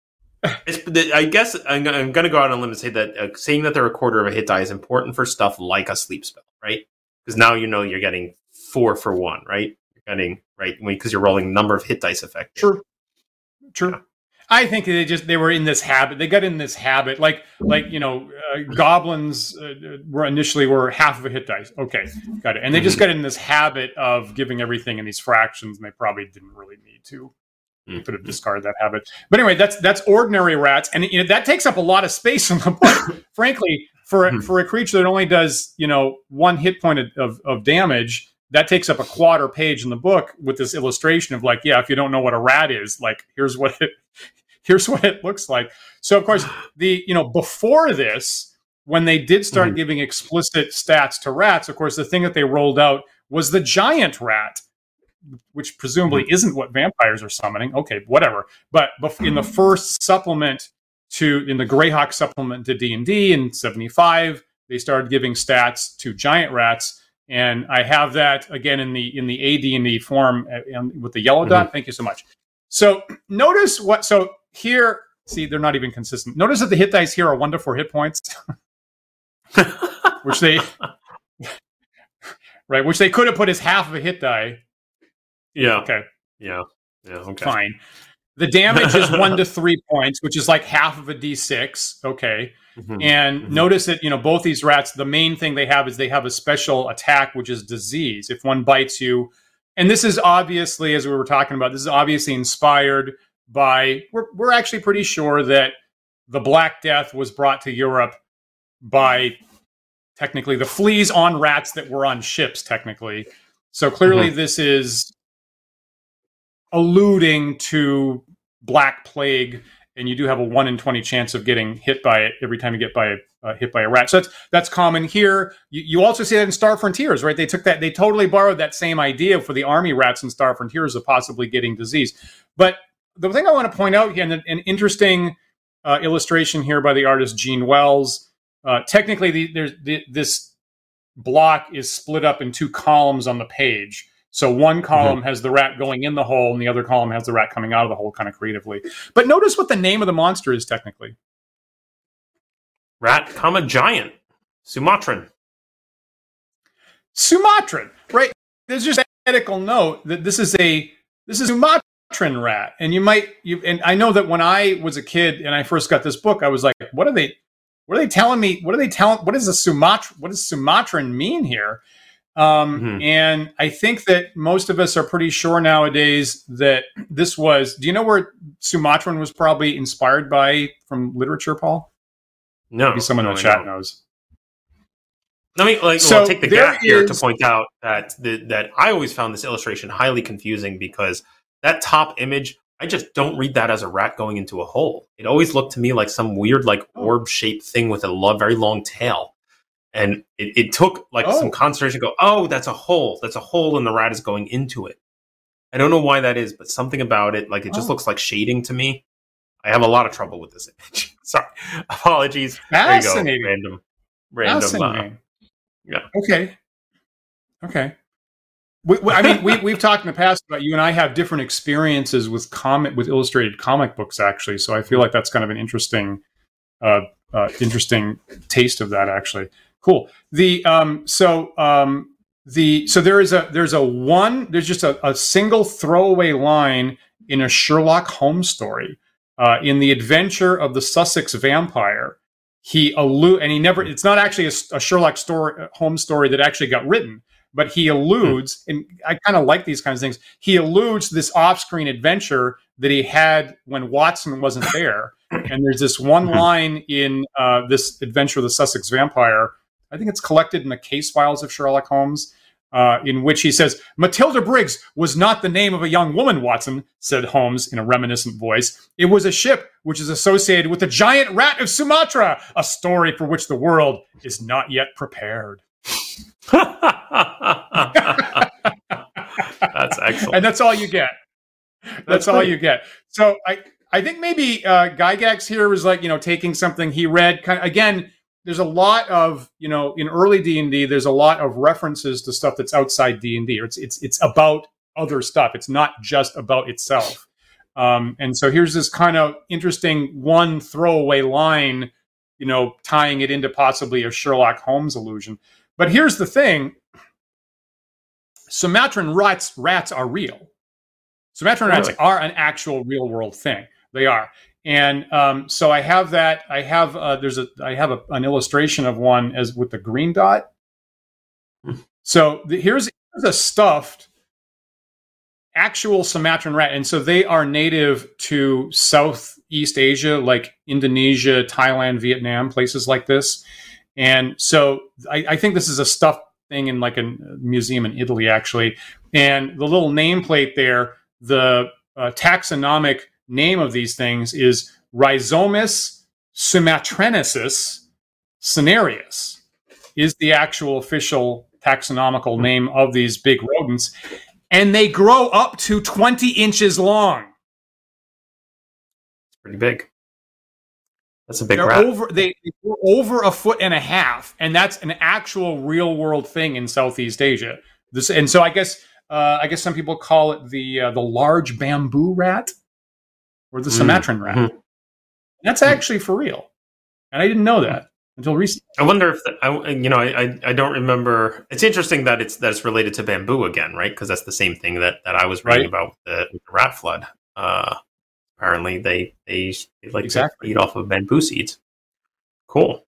it's, I guess I'm, I'm going to go out on a limb and say that uh, saying that they're a quarter of a hit die is important for stuff like a sleep spell, right? Because now you know you're getting four for one, right? You're getting right because you're rolling a number of hit dice effect. True, true. Yeah. I think they just they were in this habit. They got in this habit, like like you know, uh, goblins uh, were initially were half of a hit dice. Okay, got it. And they just got in this habit of giving everything in these fractions, and they probably didn't really need to. Mm-hmm. Could have discarded that habit. But anyway, that's that's ordinary rats, and you know that takes up a lot of space in the book. Frankly, for mm-hmm. for a creature that only does you know one hit point of, of damage. That takes up a quarter page in the book with this illustration of like, yeah, if you don't know what a rat is, like, here's what it, here's what it looks like. So of course, the you know before this, when they did start mm-hmm. giving explicit stats to rats, of course, the thing that they rolled out was the giant rat, which presumably mm-hmm. isn't what vampires are summoning. Okay, whatever. But bef- in the first supplement to in the Greyhawk supplement to D and D in seventy-five, they started giving stats to giant rats. And I have that again in the in the A D and D form uh, with the yellow dot. Mm-hmm. Thank you so much. So notice what. So here, see, they're not even consistent. Notice that the hit dice here are one to four hit points, which they right, which they could have put as half of a hit die. Yeah. Okay. Yeah. Yeah. Okay. Fine. The damage is one to three points, which is like half of a D six. Okay. Mm-hmm. And mm-hmm. notice that, you know, both these rats, the main thing they have is they have a special attack, which is disease. If one bites you, and this is obviously, as we were talking about, this is obviously inspired by, we're, we're actually pretty sure that the Black Death was brought to Europe by technically the fleas on rats that were on ships, technically. So clearly mm-hmm. this is alluding to Black Plague, and you do have a one in twenty chance of getting hit by it every time you get by uh, hit by a rat. So that's that's common here. You, you also see that in Star Frontiers, right? They took that, they totally borrowed that same idea for the army rats in Star Frontiers of possibly getting disease. But the thing I want to point out here, and an interesting uh, illustration here by the artist Gene Wells. Uh, technically, the, there's the, this block is split up in two columns on the page. So one column mm-hmm. has the rat going in the hole, and the other column has the rat coming out of the hole kind of creatively. But notice what the name of the monster is technically. Rat, comma, giant. Sumatran. Sumatran, right? There's just an ethical note that this is a this is a Sumatran rat. And you might you and I know that when I was a kid and I first got this book, I was like, what are they what are they telling me? What are they telling what does a Sumatra what does Sumatran mean here? Um, mm-hmm. And I think that most of us are pretty sure nowadays that this was, do you know where Sumatran was probably inspired by from literature, Paul? No. Maybe someone no, in the chat no. knows. Let me like, so well, take the gap is, here to point out that the, that I always found this illustration highly confusing because that top image, I just don't read that as a rat going into a hole. It always looked to me like some weird like orb-shaped thing with a lo- very long tail. And it, it took like oh. some concentration to go, oh, that's a hole. That's a hole and the rat is going into it. I don't know why that is, but something about it, like it just oh. looks like shading to me. I have a lot of trouble with this image. Sorry. Apologies. Fascinating. There you go. Random. Random. Uh, yeah. Okay. Okay. We, we, I mean, we, we've talked in the past about you and I have different experiences with comic, with illustrated comic books, actually. So I feel like that's kind of an interesting, uh, uh, interesting taste of that, actually. Cool. The um, so um, the so there is a there's a one there's just a, a single throwaway line in a Sherlock Holmes story uh, in the Adventure of the Sussex Vampire. He allude and he never. It's not actually a, a Sherlock story, Holmes story that actually got written, but he alludes, and I kind of like these kinds of things. He alludes to this off-screen adventure that he had when Watson wasn't there. And there's this one line in uh, this Adventure of the Sussex Vampire. I think it's collected in the case files of Sherlock Holmes, uh, in which he says, "Matilda Briggs was not the name of a young woman, Watson," said Holmes in a reminiscent voice. "It was a ship which is associated with the giant rat of Sumatra, a story for which the world is not yet prepared." That's excellent. And that's all you get. That's, that's all you get. So I, I think maybe uh, Gygax here was like, you know, taking something he read. Kind of, again, there's a lot of, you know, in early D and D, there's a lot of references to stuff that's outside D and D. It's it's it's about other stuff. It's not just about itself. Um, and so here's this kind of interesting one throwaway line, you know, tying it into possibly a Sherlock Holmes illusion. But here's the thing. Sumatran rats, rats are real. Sumatran Really? rats are an actual real world thing. They are. And um, so I have that. I have uh, there's a I have a, an illustration of one as with the green dot. So the, here's, here's a stuffed actual Sumatran rat, and so they are native to Southeast Asia, like Indonesia, Thailand, Vietnam, places like this. And so I, I think this is a stuffed thing in like a museum in Italy, actually. And the little nameplate there, the uh, taxonomic name of these things is Rhizomus sumatranensis cinereus, is the actual official taxonomical name of these big rodents. And they grow up to twenty inches long. It's pretty big. That's a big They're rat. over they they're over a foot and a half, and that's an actual real world thing in Southeast Asia. This and so I guess uh, I guess some people call it the uh, the large bamboo rat or the Sumatran rat. Mm-hmm. That's actually for real, and I didn't know that until recently. I wonder if the, I, you know, I, I I don't remember. It's interesting that it's that it's related to bamboo again, right? Because that's the same thing that, that I was reading Right. about with the, with the rat flood. Uh, apparently, they they, they like Exactly. to eat off of bamboo seeds. Cool.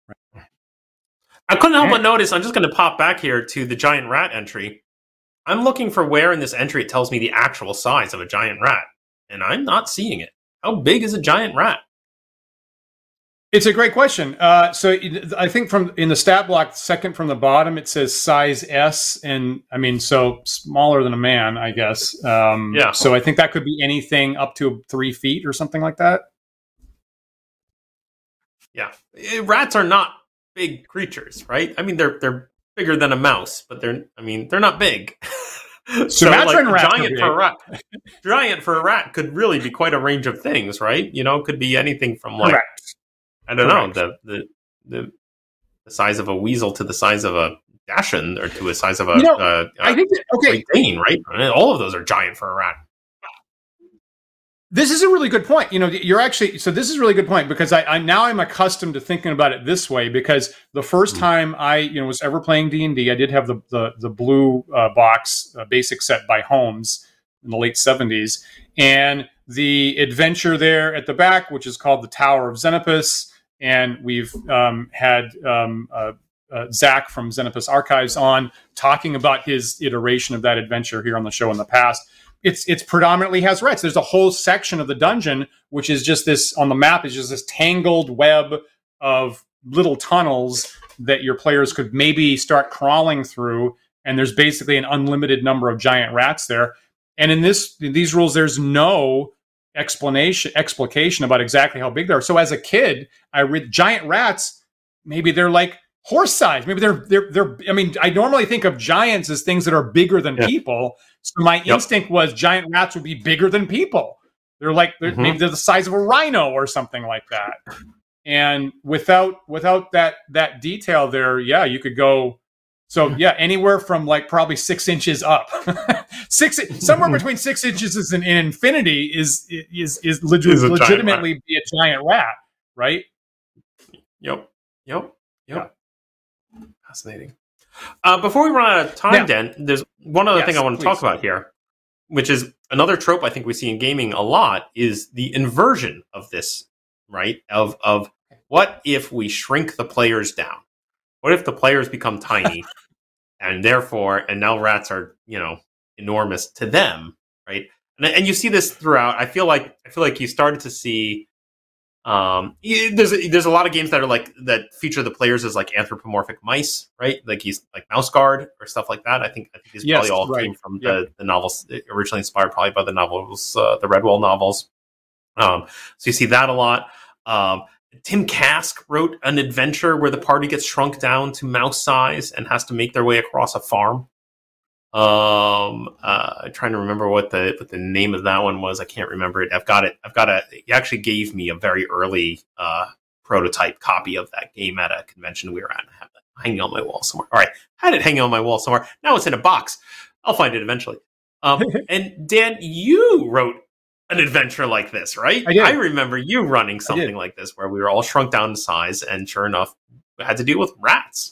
I couldn't help but notice. I'm just going to pop back here to the giant rat entry. I'm looking for where in this entry it tells me the actual size of a giant rat, and I'm not seeing it. How big is a giant rat? It's a great question. Uh, so it- I think from in the stat block, second from the bottom, it says size S, and I mean, so smaller than a man, I guess. Um, Yeah. So I think that could be anything up to three feet or something like that. Yeah, Eh, rats are not big creatures, right? I mean, they're they're bigger than a mouse, but they're I mean they're not big. so Sumatran like, rats are giant big. for a rat, giant for a rat could really be quite a range of things, right? You know, it could be anything from like Correct. I don't Correct. know the, the the the size of a weasel to the size of a Dachshund or to a size of a You know, uh, I think that, okay, Great Dane, right? I mean, all of those are giant for a rat. this is a really good point. You know, you're actually so this is a really good point because I, I now I'm accustomed to thinking about it this way because the first Mm. time I you know was ever playing D and D, I did have the the, the blue uh, box uh, basic set by Holmes in the late seventies, and the adventure there at the back, which is called the Tower of Xenopus, and we've um, had um, uh, uh, Zach from Xenopus Archives on talking about his iteration of that adventure here on the show in the past. It's it's predominantly has rats. There's a whole section of the dungeon which is just this on the map is just this tangled web of little tunnels that your players could maybe start crawling through, and there's basically an unlimited number of giant rats there. And in this in these rules, there's no explanation explication about exactly how big they are. So as a kid, I read giant rats. Maybe they're like horse size. Maybe they're they're they're. I mean, I normally think of giants as things that are bigger than Yeah. people. So my Yep. instinct was giant rats would be bigger than people. They're like they're, Mhm. maybe they're the size of a rhino or something like that. And without without that that detail there, yeah, you could go. So yeah, anywhere from like probably six inches up, six somewhere between six inches and, and infinity is is is, legit, Is a giant legitimately be a giant rat, right? Yep. Yep. Yep. Fascinating. Uh, before we run out of time, Yeah. Dan, there's one other Yes, thing I want to talk please. about here, which is another trope I think we see in gaming a lot is the inversion of this, right? Of of what if we shrink the players down? What if the players become tiny and therefore, and now rats are, you know, enormous to them, right? And, and you see this throughout. I feel like I feel like you started to see um, y- there's a, there's a lot of games that are like that feature the players as like anthropomorphic mice, right? Like he's like Mouse Guard or stuff like that. I think I think these Yes, probably all right. came from Yep. the, the novels originally inspired probably by the novels, uh, the Redwall novels. Um, so you see that a lot. Um, Tim Kask wrote an adventure where the party gets shrunk down to mouse size and has to make their way across a farm. Um, uh, I'm trying to remember what the what the name of that one was. I can't remember it. I've got it. I've got a. He actually gave me a very early uh, prototype copy of that game at a convention we were at. I have it hanging on my wall somewhere. All right, I had it hanging on my wall somewhere. Now it's in a box. I'll find it eventually. Um, and Dan, you wrote an adventure like this, right? I did. I remember you running something like this where we were all shrunk down to size, and sure enough, we had to deal with rats.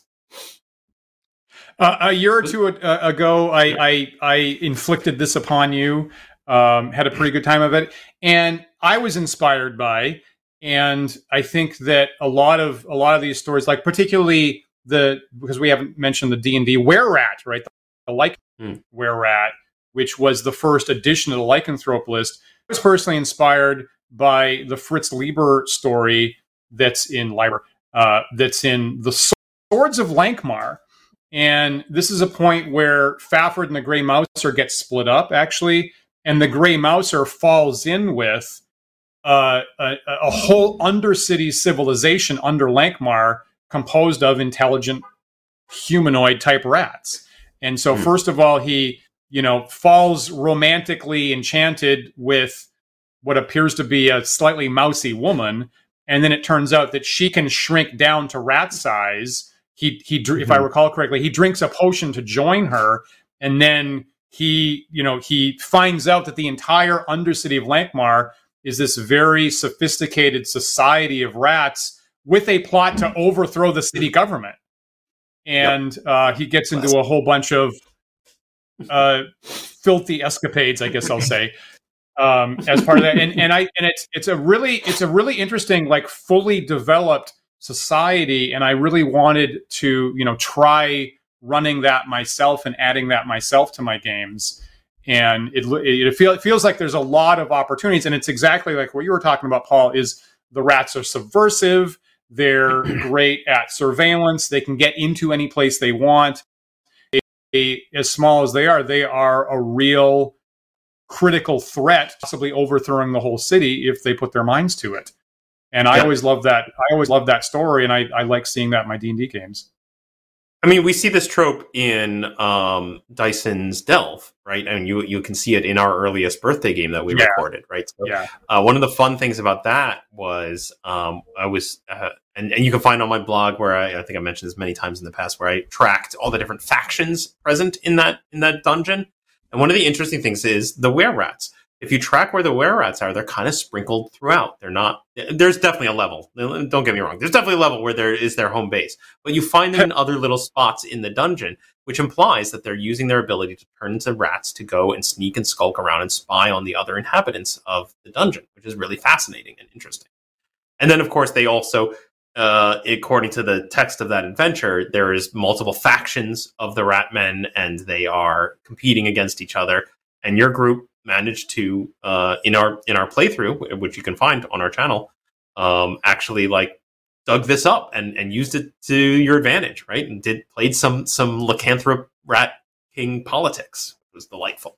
Uh, a year or two ago, I, I, I inflicted this upon you. Um, had a pretty good time of it, and I was inspired by. And I think that a lot of a lot of these stories, like particularly the because we haven't mentioned the D and D Were Rat, right? The, the Lycan mm. Were Rat, which was the first edition of the Lycanthrope list. I was personally inspired by the Fritz Leiber story that's in Leiber, uh, that's in the Swords of Lankhmar. And this is a point where Fafhrd and the Grey Mouser get split up, actually, and the Grey Mouser falls in with uh, a, a whole undercity civilization under Lankhmar composed of intelligent humanoid-type rats. And so, mm. first of all, he, you know, falls romantically enchanted with what appears to be a slightly mousy woman, and then it turns out that she can shrink down to rat size. He, he, mm-hmm. if I recall correctly, he drinks a potion to join her, and then he, you know, he finds out that the entire undercity of Lankhmar is this very sophisticated society of rats with a plot to overthrow the city government. And yep. uh, he gets into a whole bunch of uh, filthy escapades, I guess I'll say, um, as part of that. And and I and it's it's a really it's a really interesting, like, fully developed society, and I really wanted to, you know, try running that myself and adding that myself to my games. And it it, feel, it feels like there's a lot of opportunities, and it's exactly like what you were talking about, Paul, is the rats are subversive. They're great at surveillance. They can get into any place they want. They, they, as small as they are, they are a real critical threat, possibly overthrowing the whole city if they put their minds to it. And I yeah. always love that. I always love that story, and I, I like seeing that in my D and D games. I mean, we see this trope in um, Dyson's Delve, right? I mean, you you can see it in our earliest birthday game that we yeah. recorded, right? So, yeah. Uh, one of the fun things about that was um, I was, uh, and, and you can find on my blog where I, I think I mentioned this many times in the past, where I tracked all the different factions present in that in that dungeon. And one of the interesting things is the were-rats. If you track where the were-rats are, they're kind of sprinkled throughout. They're not. There's definitely a level. Don't get me wrong. There's definitely a level where there is their home base, but you find them in other little spots in the dungeon, which implies that they're using their ability to turn into rats to go and sneak and skulk around and spy on the other inhabitants of the dungeon, which is really fascinating and interesting. And then, of course, they also, uh, according to the text of that adventure, there is multiple factions of the rat men, and they are competing against each other. And your group managed to uh in our in our playthrough, which you can find on our channel, um actually like dug this up and and used it to your advantage, right? And did played some some lycanthrope rat king politics. It was delightful.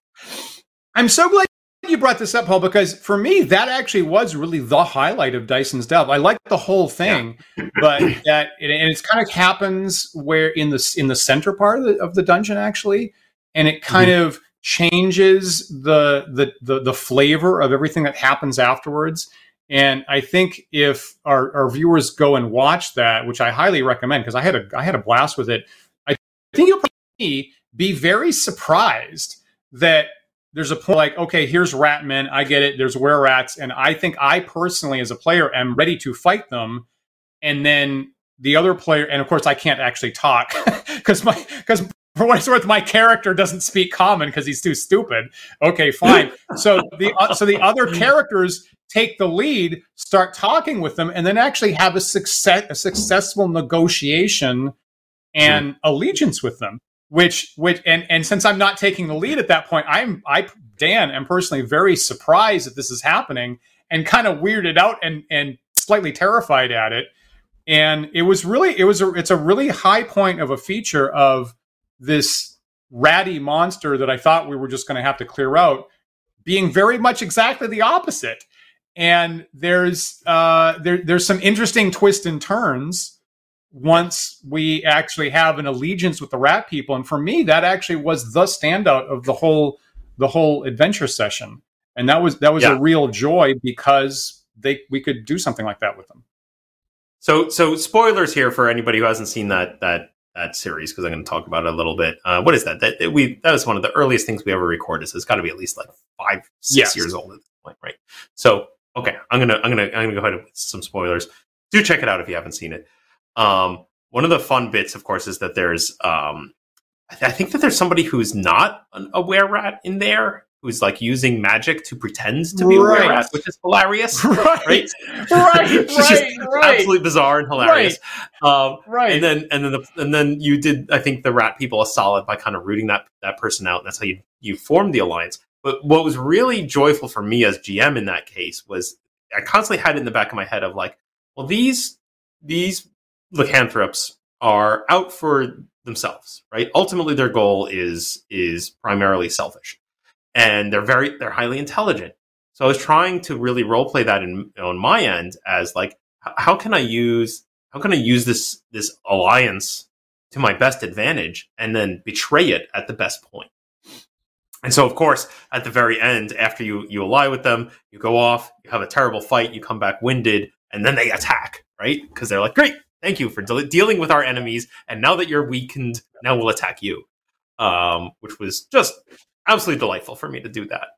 I'm so glad you brought this up, Paul, because for me that actually was really the highlight of Dyson's Delve. I liked the whole thing, yeah. but that and it's kind of happens where in the in the center part of the, of the dungeon actually, and it kind mm-hmm. of changes the, the the the flavor of everything that happens afterwards. And I think if our, our viewers go and watch that, which I highly recommend, because I had a I had a blast with it, I think you'll probably be very surprised that there's a point like, okay, here's rat men, I get it, there's were-rats, and I think I personally as a player am ready to fight them, and then the other player, and of course I can't actually talk because my because for what it's worth, my character doesn't speak common because he's too stupid. Okay, fine. So the uh, so the other characters take the lead, start talking with them, and then actually have a success a successful negotiation and allegiance with them. Which which and and since I'm not taking the lead at that point, I'm I Dan am personally very surprised that this is happening and kind of weirded out and and slightly terrified at it. And it was really it was a, it's a really high point of a feature of this ratty monster that I thought we were just going to have to clear out being very much exactly the opposite. And there's uh, there, there's some interesting twists and turns once we actually have an allegiance with the rat people. And for me, that actually was the standout of the whole the whole adventure session. And that was that was yeah. a real joy because they we could do something like that with them. So so spoilers here for anybody who hasn't seen that that that series, because I'm going to talk about it a little bit. Uh, what is that? That we that was one of the earliest things we ever recorded. So it's got to be at least like five, six yes. years old at this point, right? So, okay, I'm gonna I'm gonna I'm gonna go ahead with some spoilers. Do check it out if you haven't seen it. Um, one of the fun bits, of course, is that there's um, I, th- I think that there's somebody who's not an, a were-rat in there, who's like using magic to pretend to be right. a were-rat, which is hilarious. Right, right, right, It's just right. absolutely bizarre and hilarious. Right. Um, right. And then and then the, and then you did, I think, the rat people a solid by kind of rooting that that person out, and that's how you you formed the alliance. But what was really joyful for me as G M in that case was I constantly had it in the back of my head of like, well, these these lycanthropes are out for themselves, right? Ultimately, their goal is is primarily selfish, and they're very they're highly intelligent. So I was trying to really role play that in on my end as like, how can I use how can I use this this alliance to my best advantage, and then betray it at the best point. And so, of course, at the very end, after you you ally with them, you go off, you have a terrible fight, you come back winded, and then they attack, right? Because they're like, great, thank you for de- dealing with our enemies, and now that you're weakened, now we'll attack you. Um, which was just absolutely delightful for me to do that.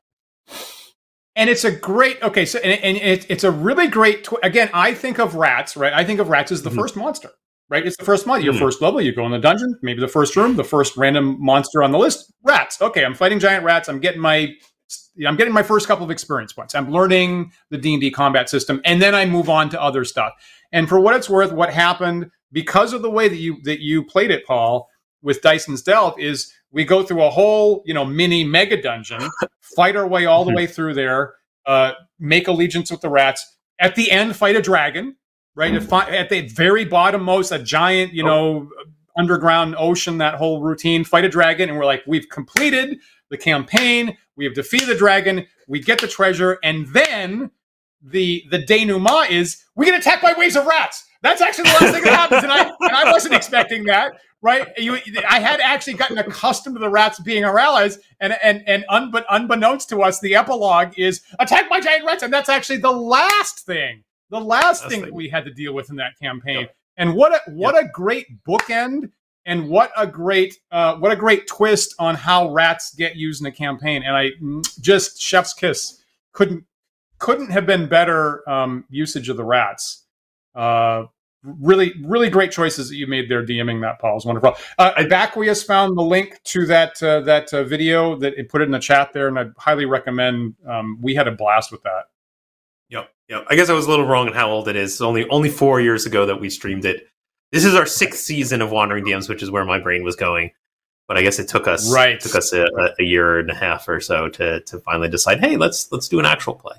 And it's a great, okay, so and, and it, it's a really great, tw- again, I think of rats, right? I think of rats as the mm-hmm. first monster, right? It's the first monster, your mm-hmm. first level, you go in the dungeon, maybe the first room, the first random monster on the list, rats. Okay, I'm fighting giant rats, I'm getting my... I'm getting my first couple of experience points. I'm learning the D and D combat system, and then I move on to other stuff. And for what it's worth, what happened because of the way that you that you played it, Paul, with Dyson's Delve, is we go through a whole, you know, mini mega dungeon, fight our way all the way through there, uh, make allegiance with the rats. At the end, fight a dragon, right? Mm-hmm. At the very bottom most, a giant, you know, underground ocean, that whole routine, fight a dragon, and we're like, we've completed the campaign, we have defeated the dragon, we get the treasure, and then the the denouement is we get attacked by waves of rats. That's actually the last thing that happens, and I and I wasn't expecting that, right? You, I had actually gotten accustomed to the rats being our allies, and and and un, but unbeknownst to us, the epilogue is attacked by giant rats, and that's actually the last thing, the last thing that we had to deal with in that campaign. Yep. And what a what yep. a great bookend. And what a great, uh, what a great twist on how rats get used in a campaign. And I just chef's kiss. Couldn't couldn't have been better um, usage of the rats. Uh, really, really great choices that you made there. DMing that, Paul, is wonderful. Uh, Bacquius found the link to that uh, that uh, video that it put it in the chat there, and I highly recommend. Um, we had a blast with that. Yep, yep. I guess I was a little wrong on how old it is. It's only only four years ago that we streamed it. This is our sixth season of Wandering D Ms, which is where my brain was going. But I guess it took us right. it took us a, a year and a half or so to to finally decide, hey, let's let's do an actual play.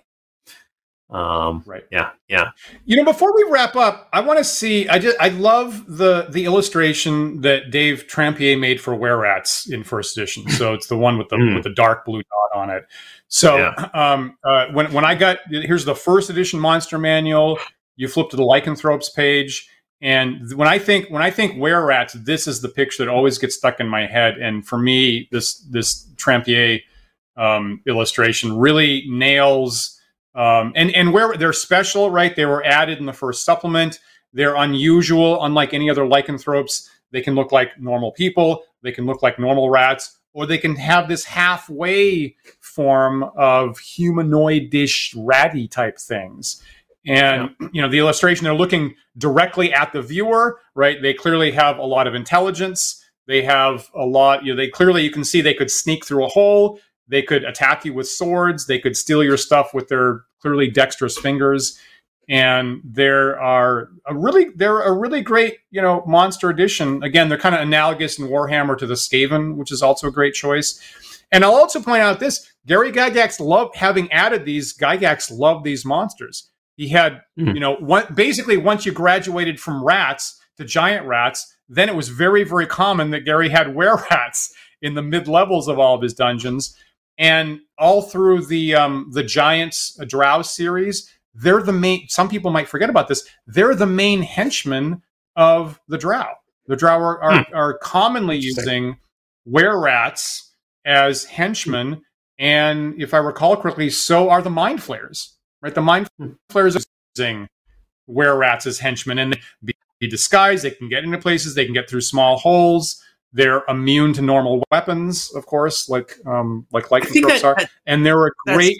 Um, right. Yeah. Yeah. You know, before we wrap up, I want to see. I just I love the the illustration that Dave Trampier made for Were-Rats in first edition. So it's the one with the mm. with the dark blue dot on it. So yeah. um, uh, when when I got here's the first edition monster manual. You flip to the lycanthropes page. And when I think when I think were-rats, this is the picture that always gets stuck in my head. And for me, this this Trampier um, illustration really nails. Um, and and where they're special, right? They were added in the first supplement. They're unusual, unlike any other lycanthropes. They can look like normal people. They can look like normal rats, or they can have this halfway form of humanoid-ish ratty type things. And, you know, the illustration, they're looking directly at the viewer, right? They clearly have a lot of intelligence. They have a lot, you know, they clearly, you can see they could sneak through a hole. They could attack you with swords. They could steal your stuff with their clearly dexterous fingers. And there are a really, they're a really great, you know, monster edition. Again, they're kind of analogous in Warhammer to the Skaven, which is also a great choice. And I'll also point out this, Gary Gygax loved, having added these, Gygax loved these monsters. He had, mm. you know, one, basically once you graduated from rats to giant rats, then it was very, very common that Gary had were-rats in the mid-levels of all of his dungeons. And all through the um, the Giants uh, Drow series, they're the main, some people might forget about this, they're the main henchmen of the Drow. The Drow are, are, mm. are commonly using were-rats as henchmen. And if I recall correctly, so are the Mind Flayers. Right, the Mind Flayers are using were-rats as henchmen, and they be, be disguised. They can get into places. They can get through small holes. They're immune to normal weapons, of course, like um, like lycanthropes are. And they're a great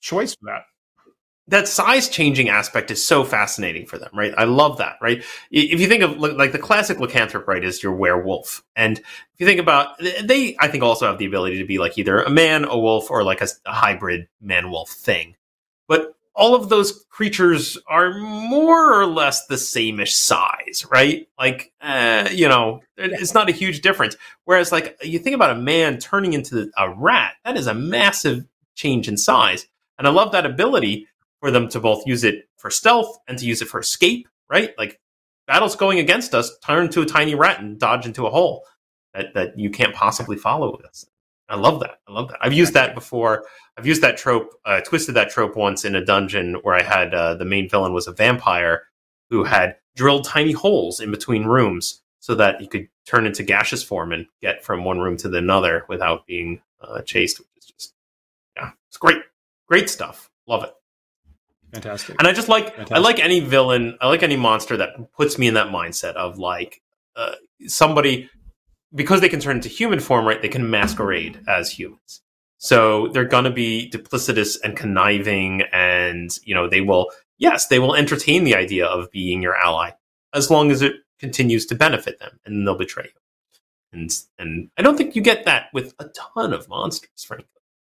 choice for that. That size changing aspect is so fascinating for them, right? I love that, right? If you think of like the classic lycanthrope, right, is your werewolf. And if you think about, they, I think also have the ability to be like either a man, a wolf, or like a, a hybrid man-wolf thing. But all of those creatures are more or less the same-ish size, right? Like, uh, you know, it's not a huge difference. Whereas like you think about a man turning into a rat, that is a massive change in size. And I love that ability for them to both use it for stealth and to use it for escape, right? Like, battle's going against us, turn into a tiny rat and dodge into a hole that, that you can't possibly follow with us. I love that. I love that. I've used that before. I've used that trope, uh, twisted that trope once in a dungeon where I had uh, the main villain was a vampire who had drilled tiny holes in between rooms so that he could turn into gaseous form and get from one room to the another without being uh, chased, which is just, yeah, it's great. Great stuff. Love it. Fantastic. And I just like, Fantastic. I like any villain, I like any monster that puts me in that mindset of like uh, somebody, because they can turn into human form, right? They can masquerade as humans. So they're going to be duplicitous and conniving and, you know, they will, yes, they will entertain the idea of being your ally as long as it continues to benefit them, and then they'll betray you. And, and I don't think you get that with a ton of monsters, frankly.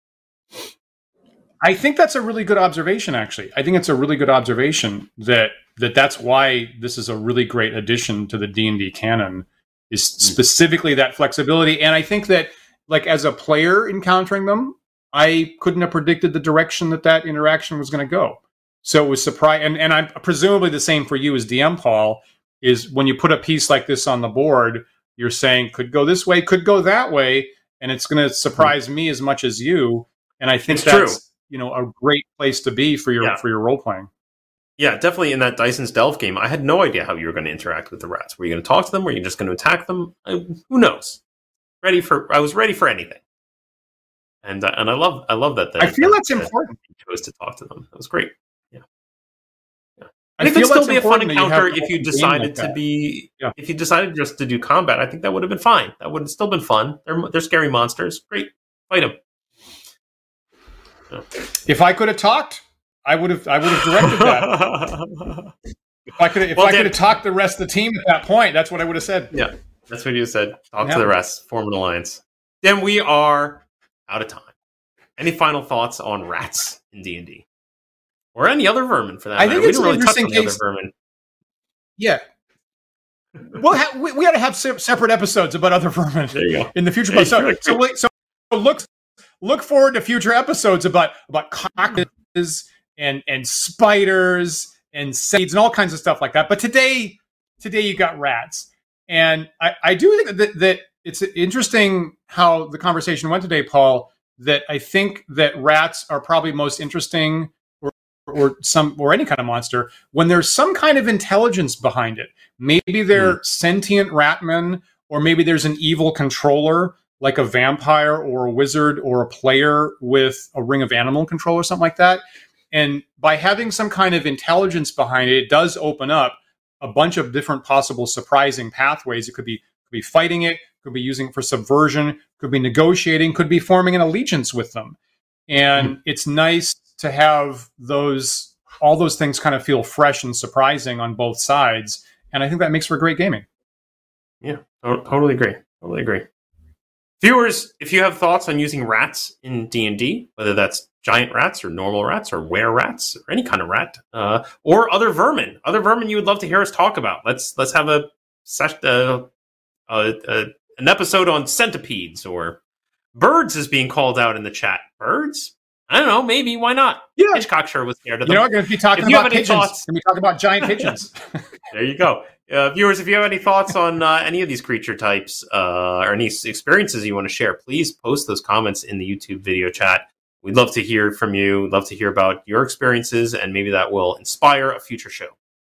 I think that's a really good observation, actually. I think it's a really good observation that that that's why this is a really great addition to the D and D canon, is specifically that flexibility. And I think that, like, as a player encountering them, I couldn't have predicted the direction that that interaction was going to go. So it was surprising. And, and I'm presumably the same for you as D M, Paul, is when you put a piece like this on the board, you're saying, could go this way, could go that way, and it's going to surprise mm. me as much as you. And I think it's that's... true. you know, a great place to be for your yeah. for your role playing. Yeah, definitely. In that Dyson's Delve game, I had no idea how you were going to interact with the rats. Were you going to talk to them? Were you just going to attack them? I, who knows? Ready for? I was ready for anything. And uh, and I love I love that. They, I feel that, that's that important. You chose to talk to them. That was great. Yeah, yeah. I, I think feel it'd still be a fun you encounter if you decided like to be yeah. if you decided just to do combat. I think that would have been fine. That would have still been fun. They're they're scary monsters. Great, fight them. If I could have talked, I would have. I would have directed that. if I could, if well, I Dan, could have talked the rest of the team at that point, that's what I would have said. Yeah, that's what you said. Talk yeah. to the rest. Form an alliance. Then we are out of time. Any final thoughts on rats in D and D, or any other vermin for that I matter? think We it's didn't an really touch on interesting the case. other vermin. Yeah. Well, ha- we, we got to have se- separate episodes about other vermin There you go. in the future. Hey, So, sure. so, so, so look. Look forward to future episodes about about cockroaches and and spiders and seeds and all kinds of stuff like that. But today, today you got rats, and I, I do think that that it's interesting how the conversation went today, Paul. That I think that rats are probably most interesting, or or some or any kind of monster, when there's some kind of intelligence behind it. Maybe they're mm. sentient ratmen, or maybe there's an evil controller, like a vampire or a wizard or a player with a ring of animal control or something like that. And by having some kind of intelligence behind it, it does open up a bunch of different possible surprising pathways. It could be could be fighting it, could be using it for subversion, could be negotiating, could be forming an allegiance with them. And mm. it's nice to have those all those things kind of feel fresh and surprising on both sides. And I think that makes for great gaming. Yeah, totally agree. Totally agree. Viewers, if you have thoughts on using rats in D and D, whether that's giant rats or normal rats or were rats or any kind of rat, uh, or other vermin, other vermin you would love to hear us talk about, let's let's have a, uh, uh, uh, an episode on centipedes, or birds is being called out in the chat. Birds? I don't know. Maybe. Why not? Yeah. Hitchcock sure was scared of You them. know, we're going to be talking If you have about any pigeons. thoughts- We're going to be talking about giant pigeons. There you go. Uh, viewers, if you have any thoughts on uh, any of these creature types uh, or any experiences you want to share, please post those comments in the YouTube video chat. We'd love to hear from you. We'd love to hear about your experiences, and maybe that will inspire a future show.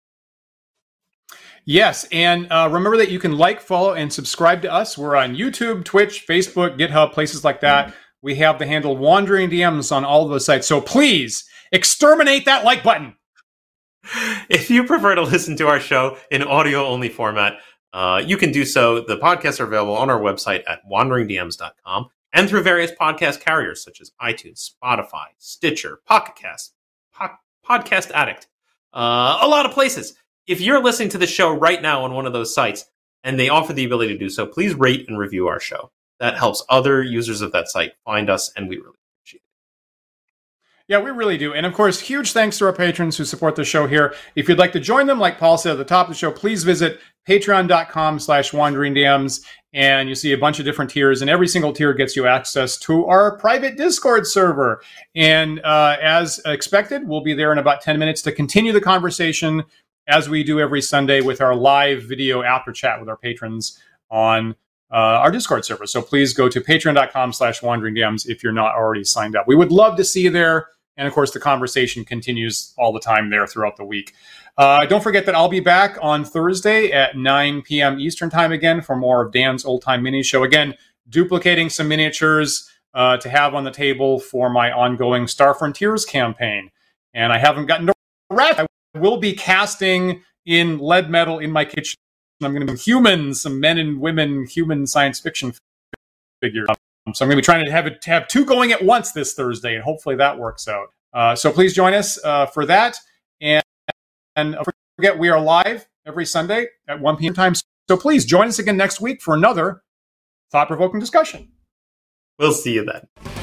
Yes, and uh, remember that you can like, follow, and subscribe to us. We're on YouTube, Twitch, Facebook, GitHub, places like that. Mm-hmm. We have the handle Wandering D Ms on all of those sites. So please, exterminate that like button. If you prefer to listen to our show in audio-only format, uh, you can do so. The podcasts are available on our website at wandering d ms dot com. and through various podcast carriers such as iTunes, Spotify, Stitcher, Pocket Cast, po- Podcast Addict, uh, a lot of places. If you're listening to the show right now on one of those sites and they offer the ability to do so, please rate and review our show. That helps other users of that site find us, and we really appreciate it. Yeah, we really do. And of course, huge thanks to our patrons who support the show here. If you'd like to join them, like Paul said at the top of the show, please visit patreon.com slash wandering DMs. And you see a bunch of different tiers, and every single tier gets you access to our private Discord server. And uh, as expected, we'll be there in about ten minutes to continue the conversation as we do every Sunday with our live video after chat with our patrons on uh, our Discord server. So please go to patreon.com slash wandering DMs if you're not already signed up. We would love to see you there. And of course, the conversation continues all the time there throughout the week. Uh, don't forget that I'll be back on Thursday at nine p.m. Eastern time again for more of Dan's Old Time Mini Show. Again, duplicating some miniatures uh, to have on the table for my ongoing Star Frontiers campaign. And I haven't gotten to wrap. I will be casting in lead metal in my kitchen. I'm going to be humans, some men and women, human science fiction figures. So I'm going to be trying to have it to have two going at once this Thursday, and hopefully that works out. Uh, so please join us uh, for that. And, and don't forget, we are live every Sunday at one p.m. time. So please join us again next week for another thought-provoking discussion. We'll see you then.